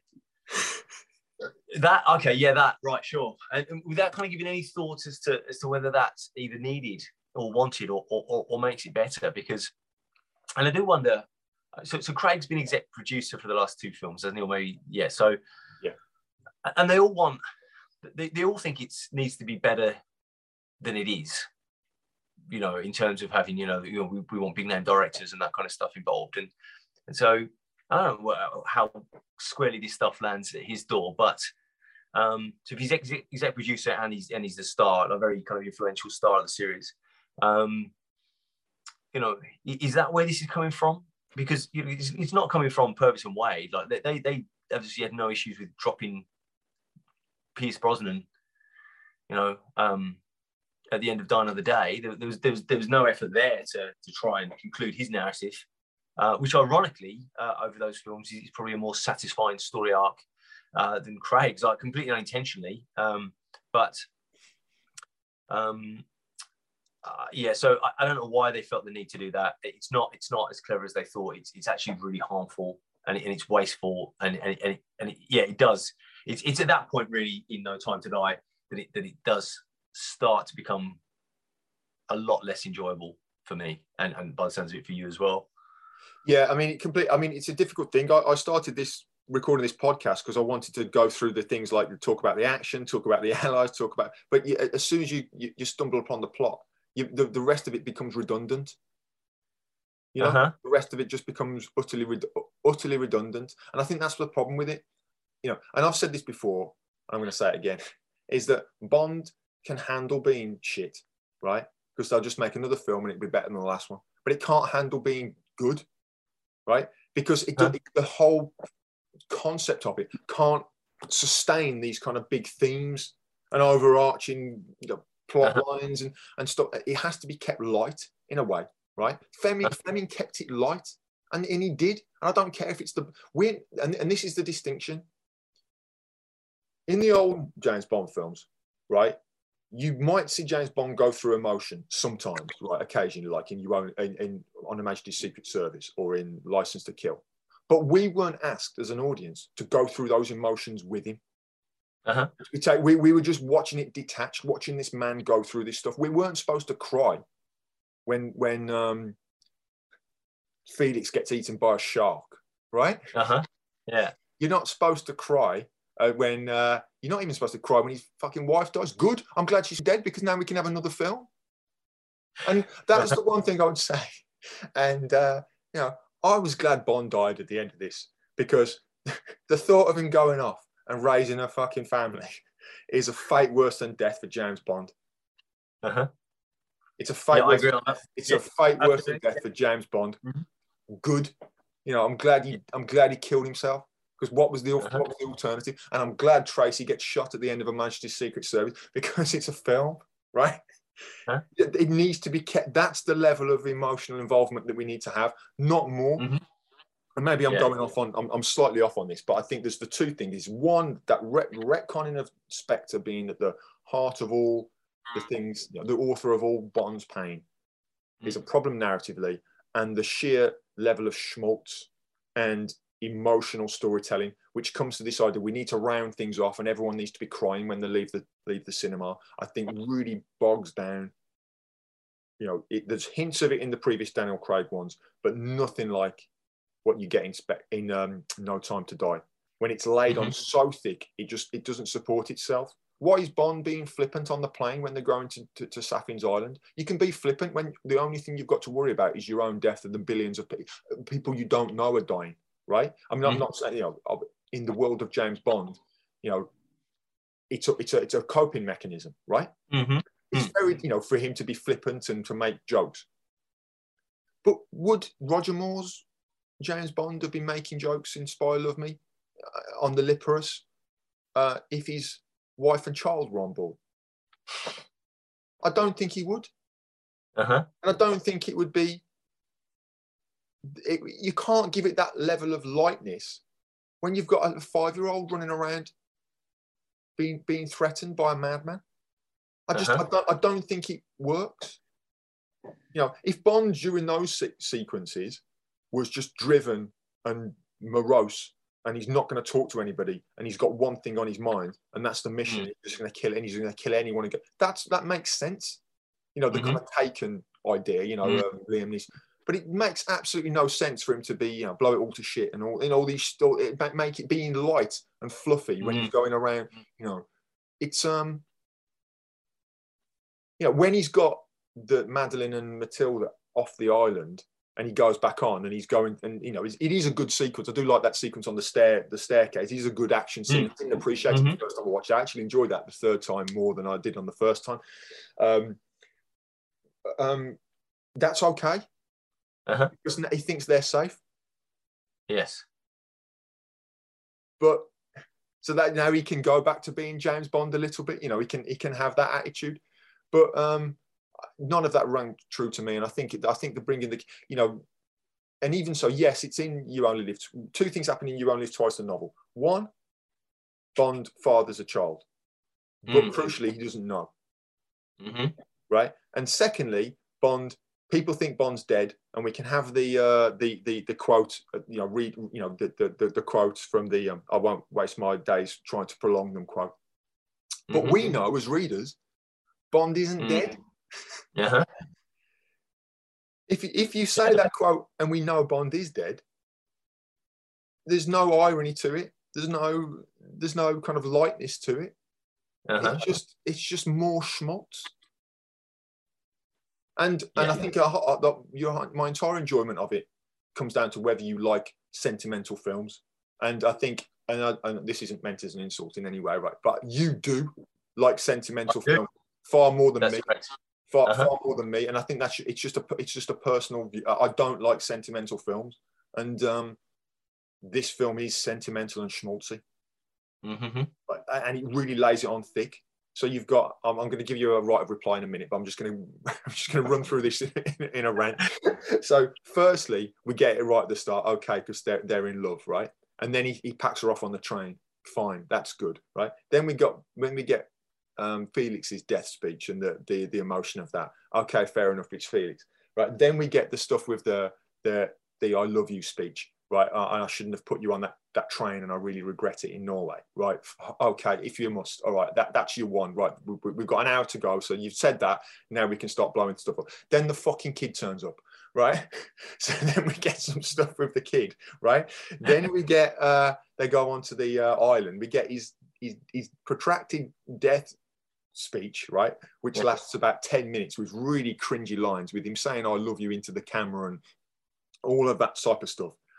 That right, sure. And without kind of giving any thoughts as to whether that's either needed or wanted or makes it better, because, and I do wonder. So Craig's been exec producer for the last two films, hasn't he? Or maybe So yeah, and they all want, they all think it needs to be better than it is. You know, in terms of having, we want big name directors and that kind of stuff involved, and so. I don't know how squarely this stuff lands at his door, but so if he's exec producer and he's the star, a very kind of influential star of the series, you know, is that where this is coming from? Because it's not coming from Purvis and Wade. Like they obviously had no issues with dropping Pierce Brosnan, you know, at the end of Die Another Day. There was no effort there to try and conclude his narrative. Which ironically, over those films, is probably a more satisfying story arc than Craig's, like completely unintentionally. So I don't know why they felt the need to do that. It's not as clever as they thought. It's actually really harmful and it's wasteful and it does. It's at that point really in No Time to Die that it does start to become a lot less enjoyable for me and by the sounds of it for you as well. Yeah, I mean, it's a difficult thing. I started recording this podcast because I wanted to go through the things like talk about the action, talk about the allies, but as soon as you stumble upon the plot, the rest of it becomes redundant. You know, the rest of it just becomes utterly redundant, and I think that's the problem with it. You know, and I've said this before, and I'm going to say it again, is that Bond can handle being shit, right? Because they'll just make another film and it'll be better than the last one, but it can't handle being good. Right, because the whole concept of it can't sustain these kind of big themes and overarching plot lines and stuff. It has to be kept light in a way, right? Fleming kept it light, and he did. And I don't care if it's and this is the distinction. In the old James Bond films, right, you might see James Bond go through emotion sometimes, right? Occasionally, like in On Her Majesty's Secret Service or in License to Kill. But we weren't asked as an audience to go through those emotions with him. We were just watching it detached, watching this man go through this stuff. We weren't supposed to cry when Felix gets eaten by a shark, right? Yeah. You're not supposed to cry when you're not even supposed to cry when his fucking wife dies. Good, I'm glad she's dead because now we can have another film. And that's the one thing I would say. And I was glad Bond died at the end of this because the thought of him going off and raising a fucking family is a fate worse than death for James Bond. It's a fate worse. It's a fate worse than death for James Bond. Good. You know, I'm glad he killed himself, because what was the alternative? And I'm glad Tracy gets shot at the end of a Majesty's Secret Service, because it's a film, right? It needs to be kept. That's the level of emotional involvement that we need to have, not more. And maybe I'm going off on, I'm slightly off on this, but I think there's the two things. One, that retconning of Spectre being at the heart of all the things, you know, the author of all Bond's pain, is a problem narratively, and the sheer level of schmaltz and emotional storytelling, which comes to this idea we need to round things off and everyone needs to be crying when they leave the cinema, I think really bogs down. You know, there's hints of it in the previous Daniel Craig ones, but nothing like what you get in No Time to Die. When it's laid on so thick, it doesn't support itself. Why is Bond being flippant on the plane when they're going to Saffin's Island? You can be flippant when the only thing you've got to worry about is your own death and the billions of people you don't know are dying, right? I mean, I'm not saying, you know, in the world of James Bond, you know, it's a coping mechanism, right? It's very, you know, for him to be flippant and to make jokes. But would Roger Moore's James Bond have been making jokes in Spy Love Me on the Liparus if his wife and child were on board? I don't think he would. And I don't think it would be. You can't give it that level of lightness when you've got a 5-year-old running around being threatened by a madman. I don't think it works. You know, if Bond during those sequences was just driven and morose, and he's not going to talk to anybody, and he's got one thing on his mind, and that's the mission. He's just going to kill it, and he's going to kill anyone. That makes sense. You know, the kind of Taken idea. You know, Liam Neeson. But it makes absolutely no sense for him to be, you know, blow it all to shit and all, you know, all these make it being light and fluffy when he's going around. You know, it's you know, when he's got the Madeline and Matilda off the island, and he goes back on, and he's going, and you know, it is a good sequence. I do like that sequence on the staircase. It is a good action scene. I didn't appreciate it the first time I watched it. I actually enjoyed that the third time more than I did on the first time. That's okay. Because he thinks they're safe. Yes. But so that now he can go back to being James Bond a little bit. You know, he can have that attitude. But none of that rang true to me, and I think the bringing the, you know, and even so, yes, it's in You Only Live. Two things happen in You Only Live Twice, the novel. One, Bond fathers a child, but crucially, he doesn't know. Right, and secondly, people think Bond's dead, and we can have the quote, you know, read, you know, the quotes from the I won't waste my days trying to prolong them quote. But we know as readers, Bond isn't dead. If you say that quote and we know Bond is dead, there's no irony to it. There's no kind of lightness to it. It's just more schmaltz. And I think my entire enjoyment of it comes down to whether you like sentimental films. And I think, and this isn't meant as an insult in any way, right? But you do like sentimental films far more than me. Correct. Far more than me, and I think it's just a personal view. I don't like sentimental films, and this film is sentimental and schmaltzy, and it really lays it on thick. So you've got. I'm going to give you a right of reply in a minute, but I'm just going to run through this in a rant. So, firstly, we get it right at the start, okay, because they're in love, right? And then he packs her off on the train. Fine, that's good, right? Then we get Felix's death speech and the emotion of that. Okay, fair enough, it's Felix, right? Then we get the stuff with the I love you speech, right? I shouldn't have put you on that train, and I really regret it in Norway, right? Okay, if you must, all right, that's your one, right? We've got an hour to go, so you've said that. Now we can start blowing stuff up. Then the fucking kid turns up, right? So then we get some stuff with the kid, right? Then we get they go onto the island. We get his protracted death speech, right, which lasts about 10 minutes with really cringy lines with him saying I love you into the camera and all of that type of stuff.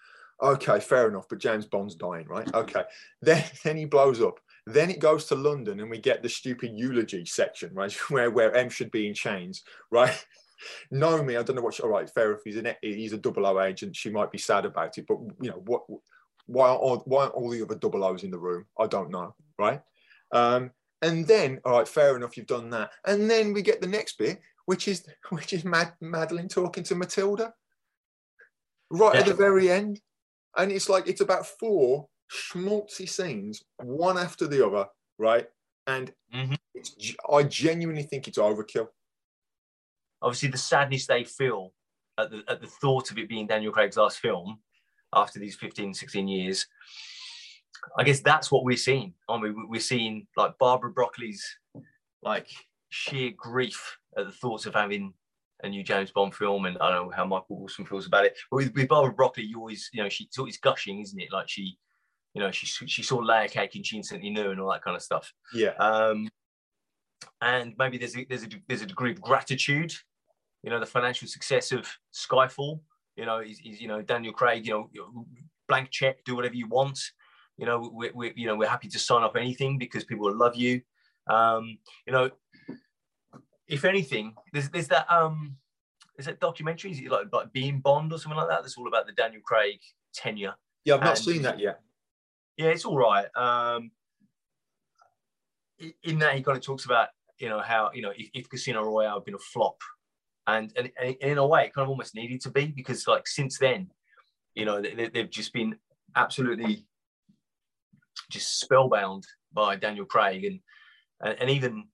Okay, fair enough. But James Bond's dying, right? Okay. Then he blows up. Then it goes to London, and we get the stupid eulogy section, right, where M should be in chains, right? Naomi, I don't know what. All right, fair if he's a double O agent, she might be sad about it. But you know what? Why aren't all the other double O's in the room? I don't know, right? And then, all right, fair enough, you've done that. And then we get the next bit, which is Madeline talking to Matilda, right at the very end. And it's like, it's about 4 schmaltzy scenes, one after the other, right? And I genuinely think it's overkill. Obviously, the sadness they feel at the thought of it being Daniel Craig's last film after these 15, 16 years, I guess that's what we're seeing. I mean, we're seeing like Barbara Broccoli's like sheer grief at the thoughts of having a new James Bond film, and I don't know how Michael Wilson feels about it. But with Barbara Broccoli, you always, you know, she's always gushing, isn't it? Like she saw layer cake and she instantly knew, and all that kind of stuff. Yeah. And maybe there's a degree of gratitude. You know, the financial success of Skyfall. You know, is you know, Daniel Craig. You know, blank check, do whatever you want. You know, we're happy to sign up anything because people will love you. You know, if anything, there's that documentary, is it like Being Bond or something like that? That's all about the Daniel Craig tenure. Yeah, I've not seen that yet. Yeah, it's all right. In that, he kind of talks about, you know, how, you know, if Casino Royale had been a flop, and in a way, it kind of almost needed to be, because like since then, you know, they've just been absolutely just spellbound by Daniel Craig, and even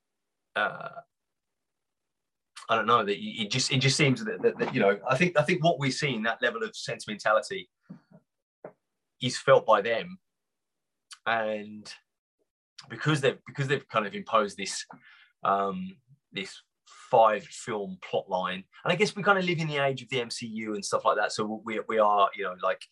I don't know, that it just seems that you know, I think what we're seeing, that level of sentimentality, is felt by them, and because they've kind of imposed this 5-film plot line, and I guess we kind of live in the age of the MCU and stuff like that, so we are, you know, like,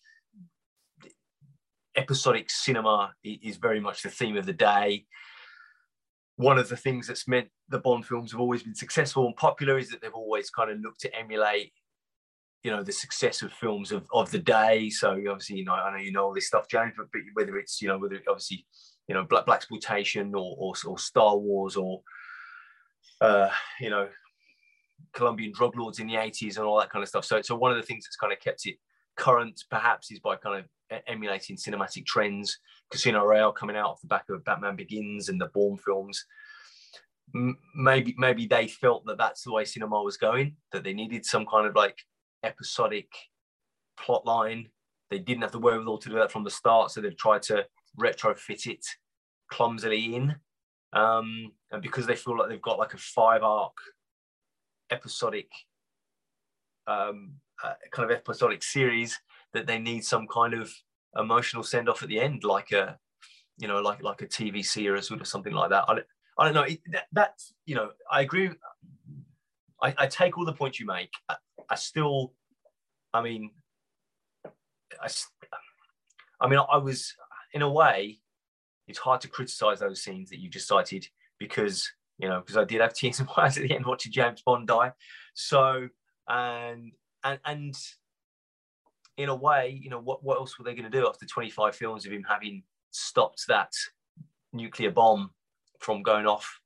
episodic cinema is very much the theme of the day. One of the things that's meant the Bond films have always been successful and popular is that they've always kind of looked to emulate, you know, the success of films of the day. So obviously, you know, I know you know all this stuff, James, but whether it's, you know, obviously, you know, blaxploitation or Star Wars, or you know, Colombian drug lords in the 80s and all that kind of stuff. So one of the things that's kind of kept it current, perhaps, is by kind of emulating cinematic trends. Casino Royale coming out off the back of Batman Begins and the Bourne films. Maybe they felt that that's the way cinema was going, that they needed some kind of like episodic plot line. They didn't have the wherewithal to do that from the start, so they've tried to retrofit it clumsily in. And because they feel like they've got like a 5-arc episodic kind of episodic series, that they need some kind of emotional send-off at the end, like a, you know, like a TV series or something like that. I don't know. That's, you know, I agree. I take all the points you make. I still, I mean, I was, in a way, it's hard to criticize those scenes that you just cited, because, you know, because I did have tears in my eyes at the end watching James Bond die. So, and in a way, you know, what else were they going to do after 25 films of him having stopped that nuclear bomb from going off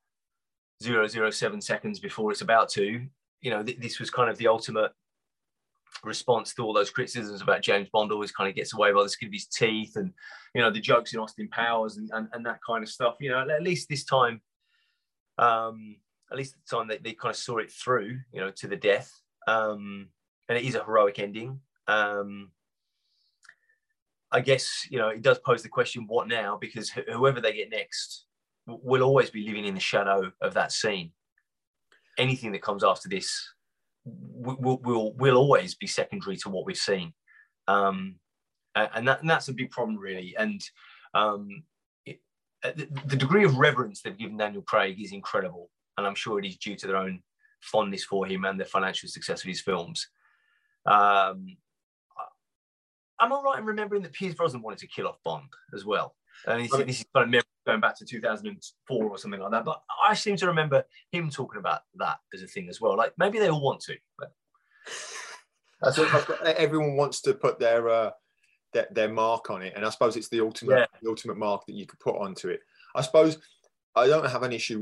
007 seconds before it's about to? You know, this was kind of the ultimate response to all those criticisms about James Bond always kind of gets away by the skin of his teeth, and, you know, the jokes in Austin Powers and that kind of stuff. You know, at least this time, they kind of saw it through, you know, to the death. And it is a heroic ending. I guess, you know, it does pose the question, what now? Because whoever they get next will always be living in the shadow of that scene. Anything that comes after this will always be secondary to what we've seen. And that's a big problem, really. And the degree of reverence they've given Daniel Craig is incredible. And I'm sure it is due to their own fondness for him and the financial success of his films. Am I right in remembering that Pierce Brosnan wanted to kill off Bond as well? And this is kind of going back to 2004 or something like that. But I seem to remember him talking about that as a thing as well. Like, maybe they all want to. But Everyone wants to put their mark on it, and I suppose it's the ultimate mark that you could put onto it. I suppose I don't have an issue.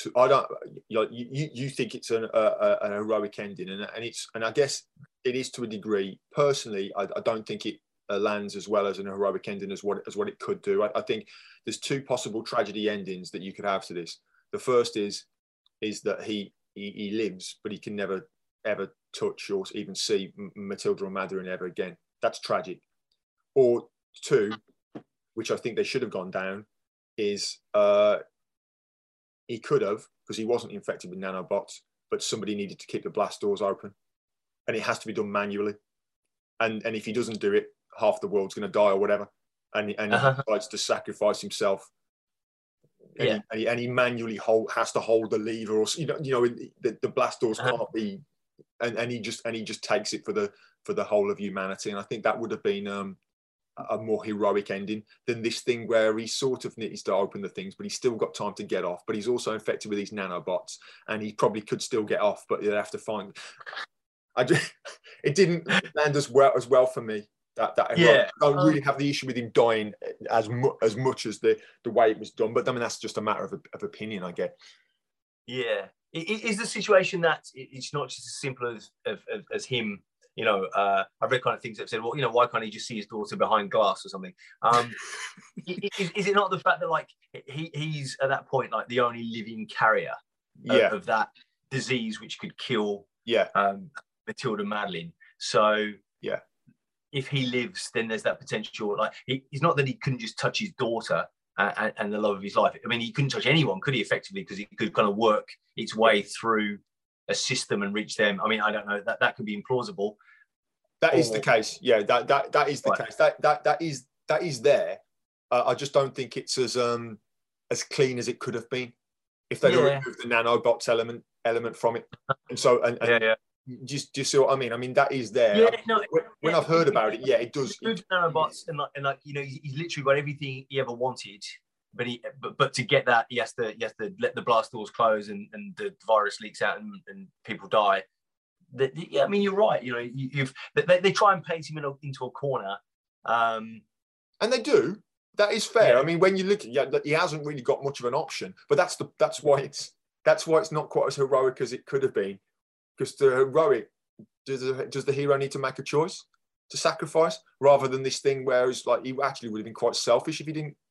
You think it's an heroic ending, and I guess it is to a degree. Personally, I don't think it lands as well as an heroic ending as what it could do. I think there's two possible tragedy endings that you could have to this. The first is that he lives, but he can never ever touch or even see Matilda or Madeline ever again. That's tragic. Or two, which I think they should have gone down, is he could have, because he wasn't infected with nanobots, but somebody needed to keep the blast doors open, and it has to be done manually. And if he doesn't do it, half the world's going to die or whatever. And he decides to sacrifice himself. And he manually has to hold the lever, or the blast doors can't be. And he just takes it for the whole of humanity. And I think that would have been a more heroic ending than this thing where he sort of needs to open the things, but he's still got time to get off. But he's also infected with these nanobots, and he probably could still get off, but he'd have to find. It didn't land as well for me. I don't really have the issue with him dying as much as the way it was done. But I mean, that's just a matter of opinion, I guess. Yeah, is the situation that it's not just as simple as him. I've read kind of things that have said, well, why can't he just see his daughter behind glass or something? Is it not the fact that like he's at that point like the only living carrier of that disease which could kill Matilda Madeline? So if he lives, then there's that potential. Like he's not that he couldn't just touch his daughter and the love of his life. I mean, he couldn't touch anyone, could he? Effectively, because it could kind of work its way through a system and reach them. I mean, I don't know, that could be implausible. That is the case. Yeah, that is the case. That is there. I just don't think it's as clean as it could have been if they'd removed the nanobots element from it. And so just see what I mean. I mean, that is there. Yeah, no, when I've heard about it, it does. Nanobots and like he's literally got everything he ever wanted. But to get that, he has to let the blast doors close and the virus leaks out and people die. I mean, you're right. They try and paint him into a corner, and they do. That is fair. I mean, when you look at he hasn't really got much of an option. But that's why it's not quite as heroic as it could have been. Because the heroic, does the hero need to make a choice to sacrifice rather than this thing where it's like he actually would have been quite selfish if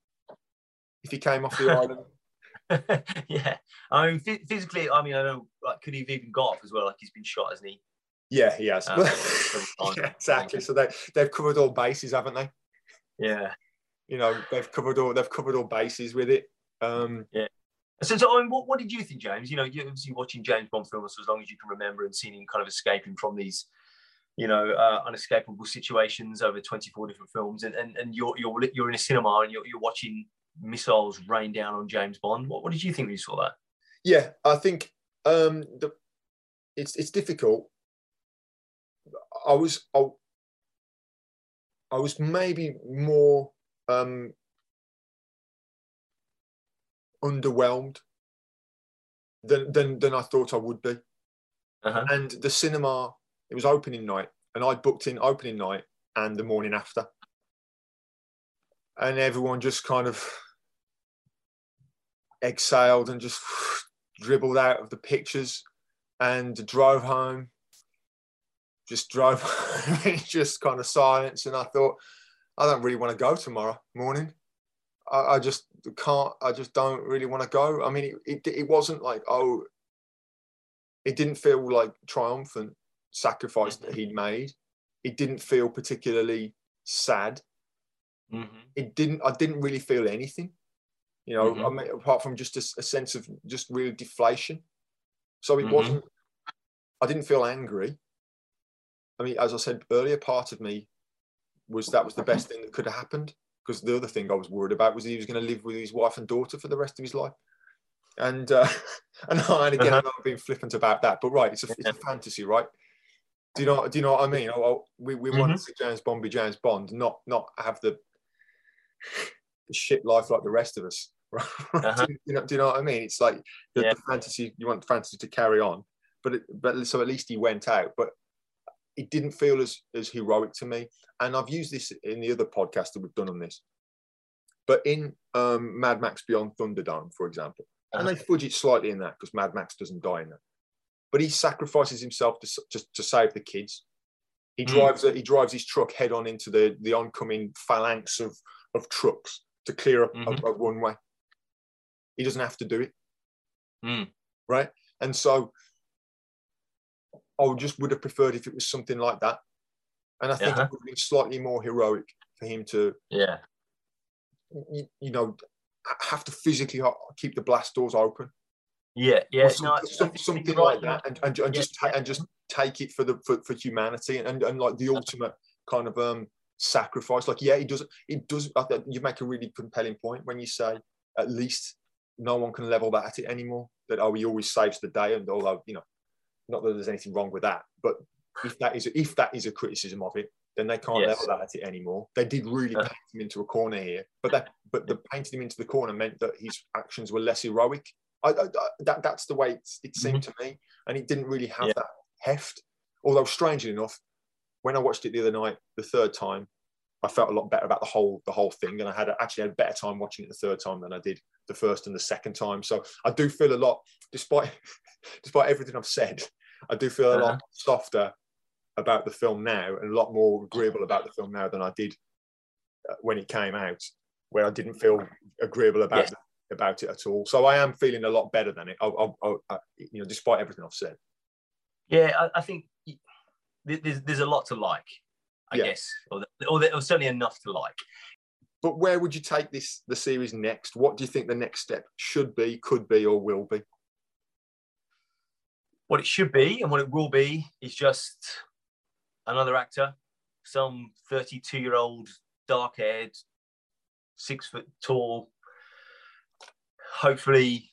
he came off the island. Yeah, I mean, physically, I mean, I know, like, could he have even got off as well? Like, he's been shot, hasn't he? Yeah, he has. Yeah, exactly. So they've covered all bases, haven't they? Yeah. They've covered all bases with it. Yeah. So I mean, what did you think, James? You're obviously watching James Bond films for as long as you can remember and seeing him kind of escaping from these, unescapable situations over 24 different films, and you're in a cinema and you're watching missiles rain down on James Bond. What did you think when you saw that? Yeah, I think it's difficult. I was maybe more underwhelmed than I thought I would be. And the cinema, it was opening night, and I booked in opening night and the morning after, and everyone just kind of exhaled and just dribbled out of the pictures and drove home. Just kind of silence, and I thought, I don't really want to go tomorrow morning. I just can't. I just don't really want to go. I mean, it wasn't like, it didn't feel like triumphant sacrifice that he'd made. It didn't feel particularly sad. I didn't really feel anything. I mean, apart from just a sense of just real deflation. So it wasn't. I didn't feel angry. I mean, as I said earlier, part of me was the best thing that could have happened. Because the other thing I was worried about was he was going to live with his wife and daughter for the rest of his life. And again, I'm not being flippant about that, but right, it's a fantasy, right? Do you know what I mean? We want to see James Bond be James Bond, not have the shit life like the rest of us. Right? Do you know what I mean? It's like the fantasy. You want the fantasy to carry on, but so at least he went out. But it didn't feel as heroic to me. And I've used this in the other podcast that we've done on this. But in Mad Max Beyond Thunderdome, for example, and they fudge it slightly in that because Mad Max doesn't die in that, but he sacrifices himself to save the kids. He drives his truck head on into the oncoming phalanx of trucks to clear up a runway. He doesn't have to do it, right? And so I would have preferred if it was something like that. And I think it would have been slightly more heroic for him to, you know, have to physically keep the blast doors open. Something like that, and just take it for humanity and like the ultimate kind of sacrifice. Like, it does. You make a really compelling point when you say at least no one can level that at it anymore. That he always saves the day, and although, you know, not that there's anything wrong with that, but if that is a criticism of it, then they can't level that at it anymore. They did really paint him into a corner here, but the painting him into the corner meant that his actions were less heroic. That's the way it seemed to me, and it didn't really have that heft. Although, strangely enough, when I watched it the other night, the third time, I felt a lot better about the whole thing, and I had a better time watching it the third time than I did the first and the second time. So I do feel a lot, despite everything I've said, I do feel a lot softer about the film now, and a lot more agreeable about the film now than I did when it came out, where I didn't feel agreeable about it at all. So I am feeling a lot better than it, you know, despite everything I've said. Yeah, I think there's a lot to like, I guess, or certainly enough to like. But where would you take the series next? What do you think the next step should be, could be, or will be? What it should be and what it will be is just another actor, some 32-year-old, dark-haired, 6 foot tall, hopefully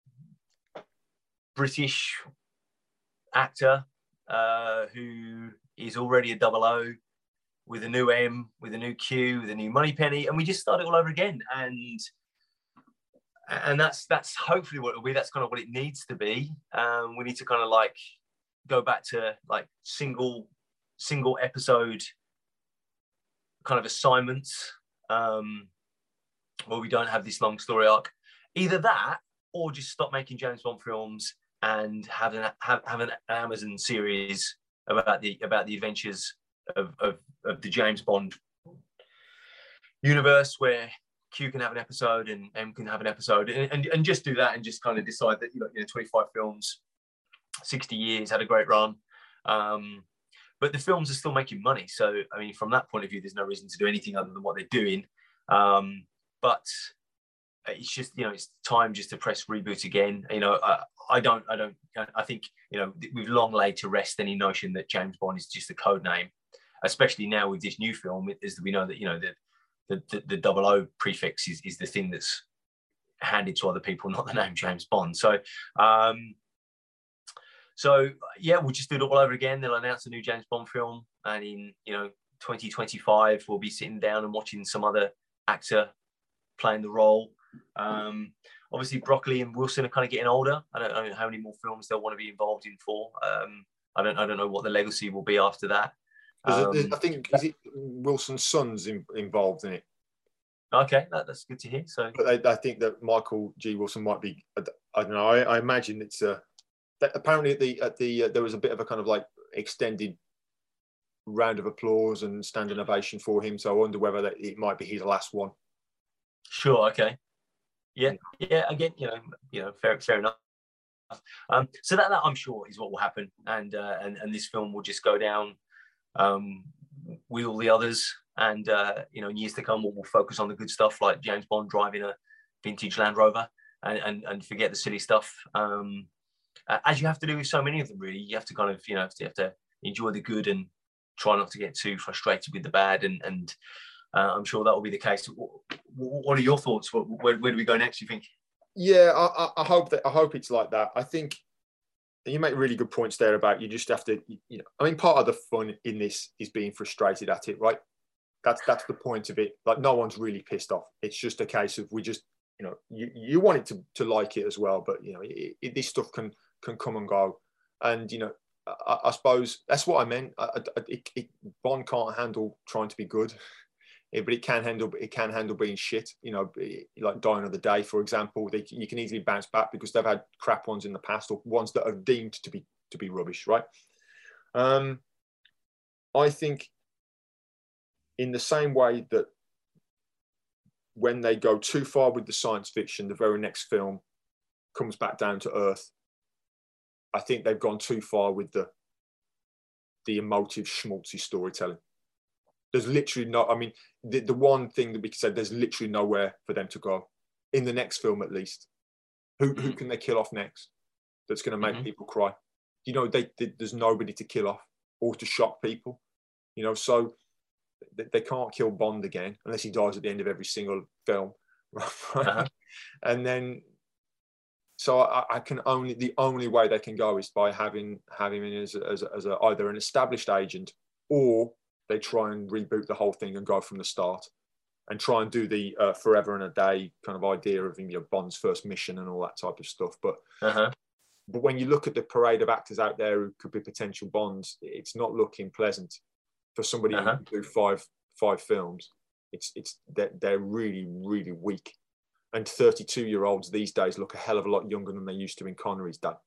British actor who is already a 00 with a new M, with a new Q, with a new Moneypenny, and we just start it all over again. And that's hopefully what it'll be. That's kind of what it needs to be. We need to kind of like go back to like single episode kind of assignments where we don't have this long story arc. Either that, or just stop making James Bond films and have an Amazon series about the adventures of the James Bond universe, where Q can have an episode and M can have an episode, and just do that, and just kind of decide that, you know, 25 films, 60 years, had a great run. But the films are still making money. So, I mean, from that point of view, there's no reason to do anything other than what they're doing. But it's just, you know, it's time just to press reboot again. You know, I think, you know, we've long laid to rest any notion that James Bond is just a code name, especially now with this new film, is that we know that, you know, the 00 prefix is the thing that's handed to other people, not the name James Bond. So yeah, we'll just do it all over again. They'll announce a new James Bond film, and in, you know, 2025, we'll be sitting down and watching some other actor playing the role. Obviously, Broccoli and Wilson are kind of getting older. I don't know how many more films they'll want to be involved in for. I don't know what the legacy will be after that. I think, is it Wilson's son's involved in it? Okay, that's good to hear. So, but I think that Michael G. Wilson might be. I don't know. I imagine it's apparently at the there was a bit of a kind of like extended round of applause and standing ovation for him. So I wonder whether it might be his last one. Sure. Okay. Yeah. Again, you know, fair enough. So that I'm sure is what will happen, and this film will just go down with all the others, and you know, in years to come, we'll focus on the good stuff, like James Bond driving a vintage Land Rover, and forget the silly stuff. As you have to do with so many of them, really, you have to kind of, you know, you have to enjoy the good and try not to get too frustrated with the bad, and I'm sure that will be the case. What are your thoughts? Where do we go next, you think? Yeah, I hope it's like that. I think you make really good points there about you just have to, you know, I mean, part of the fun in this is being frustrated at it, right? That's the point of it. Like, no one's really pissed off. It's just a case of we just, you know, you want it to like it as well, but, you know, this stuff can come and go. And, you know, I suppose that's what I meant. Bond can't handle trying to be good, but it can handle being shit. You know, like Die Another Day, for example. You can easily bounce back because they've had crap ones in the past, or ones that are deemed to be rubbish, right? I think in the same way that when they go too far with the science fiction, the very next film comes back down to earth. I think they've gone too far with the emotive schmaltzy storytelling. There's literally no, I mean, the one thing that we can say, there's literally nowhere for them to go in the next film, at least. Who can they kill off next that's going to make people cry? You know, there's nobody to kill off or to shock people, you know, so they can't kill Bond again unless he dies at the end of every single film. Right? And then, so I can the only way they can go is by having him as either an established agent, or they try and reboot the whole thing and go from the start and try and do the Forever and a Day kind of idea of, you know, Bond's first mission and all that type of stuff. But but when you look at the parade of actors out there who could be potential Bonds, it's not looking pleasant for somebody who can do five films. They're really, really weak. And 32-year-olds these days look a hell of a lot younger than they used to in Connery's day.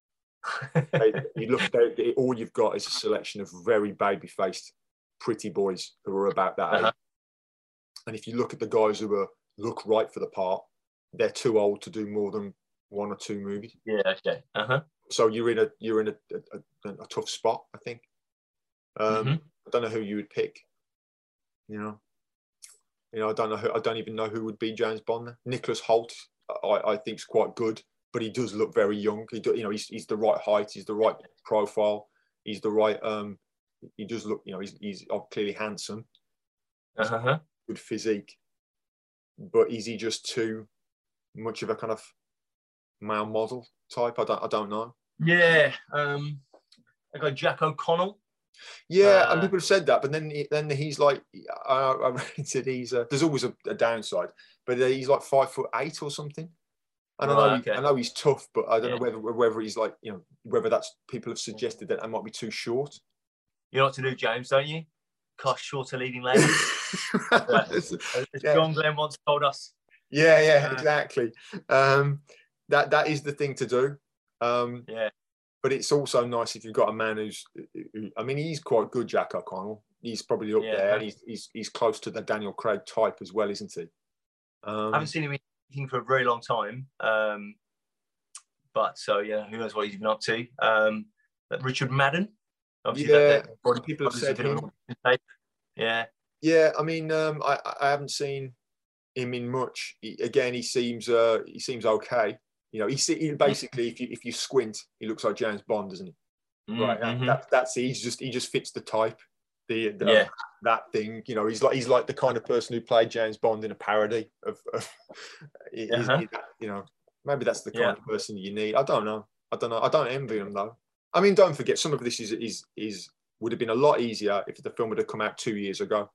All you've got is a selection of very baby-faced, pretty boys who are about that age. And if you look at the guys who look right for the part, they're too old to do more than one or two movies. Yeah. Okay. So you're in a tough spot, I think. I don't know who you would pick. You know, I don't even know who would be James Bond. Nicholas Hoult, I think, is quite good, but he does look very young. He's the right height, he's the right profile, he's the right. He does look, you know, he's clearly handsome, good physique, but is he just too much of a kind of male model type? I don't know. Yeah, I got Jack O'Connell. Yeah, and people have said that, but then he's like, I read he's there's always a downside, but he's like 5'8" or something. And I know he's tough, but I don't know whether he's like, you know, whether that's, people have suggested that I might be too short. You know what to do, James, don't you? Cast shorter leading lady. As John Glenn once told us. Yeah, exactly. That is the thing to do. But it's also nice if you've got a man I mean, he's quite good, Jack O'Connell. He's probably up there, and he's close to the Daniel Craig type as well, isn't he? I haven't seen him in anything for a very long time. But so, yeah, who knows what he's been up to. Richard Madden. Obviously, people have said him. Yeah. I mean, I haven't seen him in much. He seems okay. You know, he basically, if you squint, he looks like James Bond, doesn't he? Right. That's he just fits the type. That thing. You know, he's like the kind of person who played James Bond in a parody of you know, maybe that's the kind of person you need. I don't know. I don't envy him though. I mean, don't forget, some of this is would have been a lot easier if the film would have come out 2 years ago.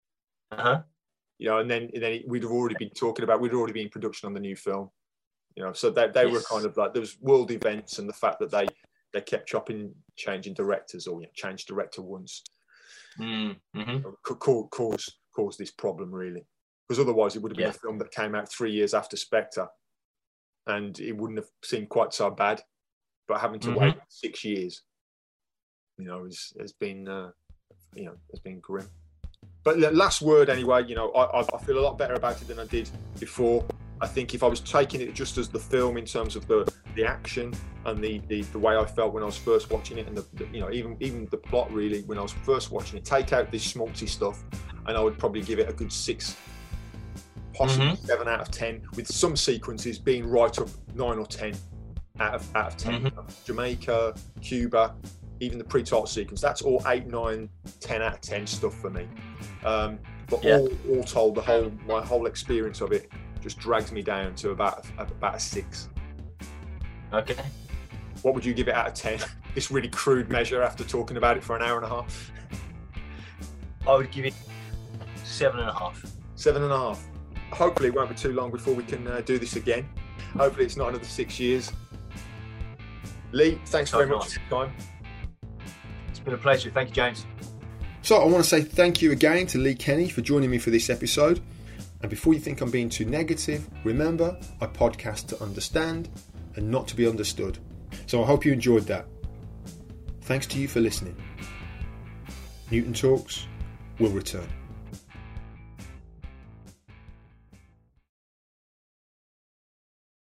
You know, and then we'd already been in production on the new film. You know, so they were kind of like, those world events and the fact that they kept changing directors, or changed director once, could cause this problem, really. Because otherwise it would have been a film that came out 3 years after Spectre, and it wouldn't have seemed quite so bad. But having to wait 6 years, you know, has been grim. But last word anyway, you know, I feel a lot better about it than I did before. I think if I was taking it just as the film in terms of the action and the way I felt when I was first watching it, and even the plot, really, when I was first watching it, take out this schmaltzy stuff, and I would probably give it a good 6, possibly 7 out of 10, with some sequences being right up 9 or 10 out of 10. Jamaica, Cuba, even the pre-title sequence, that's all 8, 9, 10 out of 10 stuff for me. But all told, my whole experience of it just drags me down to about a 6. Okay. What would you give it out of 10? This really crude measure after talking about it for an hour and a half. I would give it 7.5. 7.5. Hopefully it won't be too long before we can do this again. Hopefully it's not another 6 years. Lee, thanks very much for your time. been a pleasure. Thank you, James. So I want to say thank you again to Lee Kenny for joining me for this episode. And before you think I'm being too negative, remember, I podcast to understand and not to be understood. So I hope you enjoyed that. Thanks to you for listening. Newton Talks will return.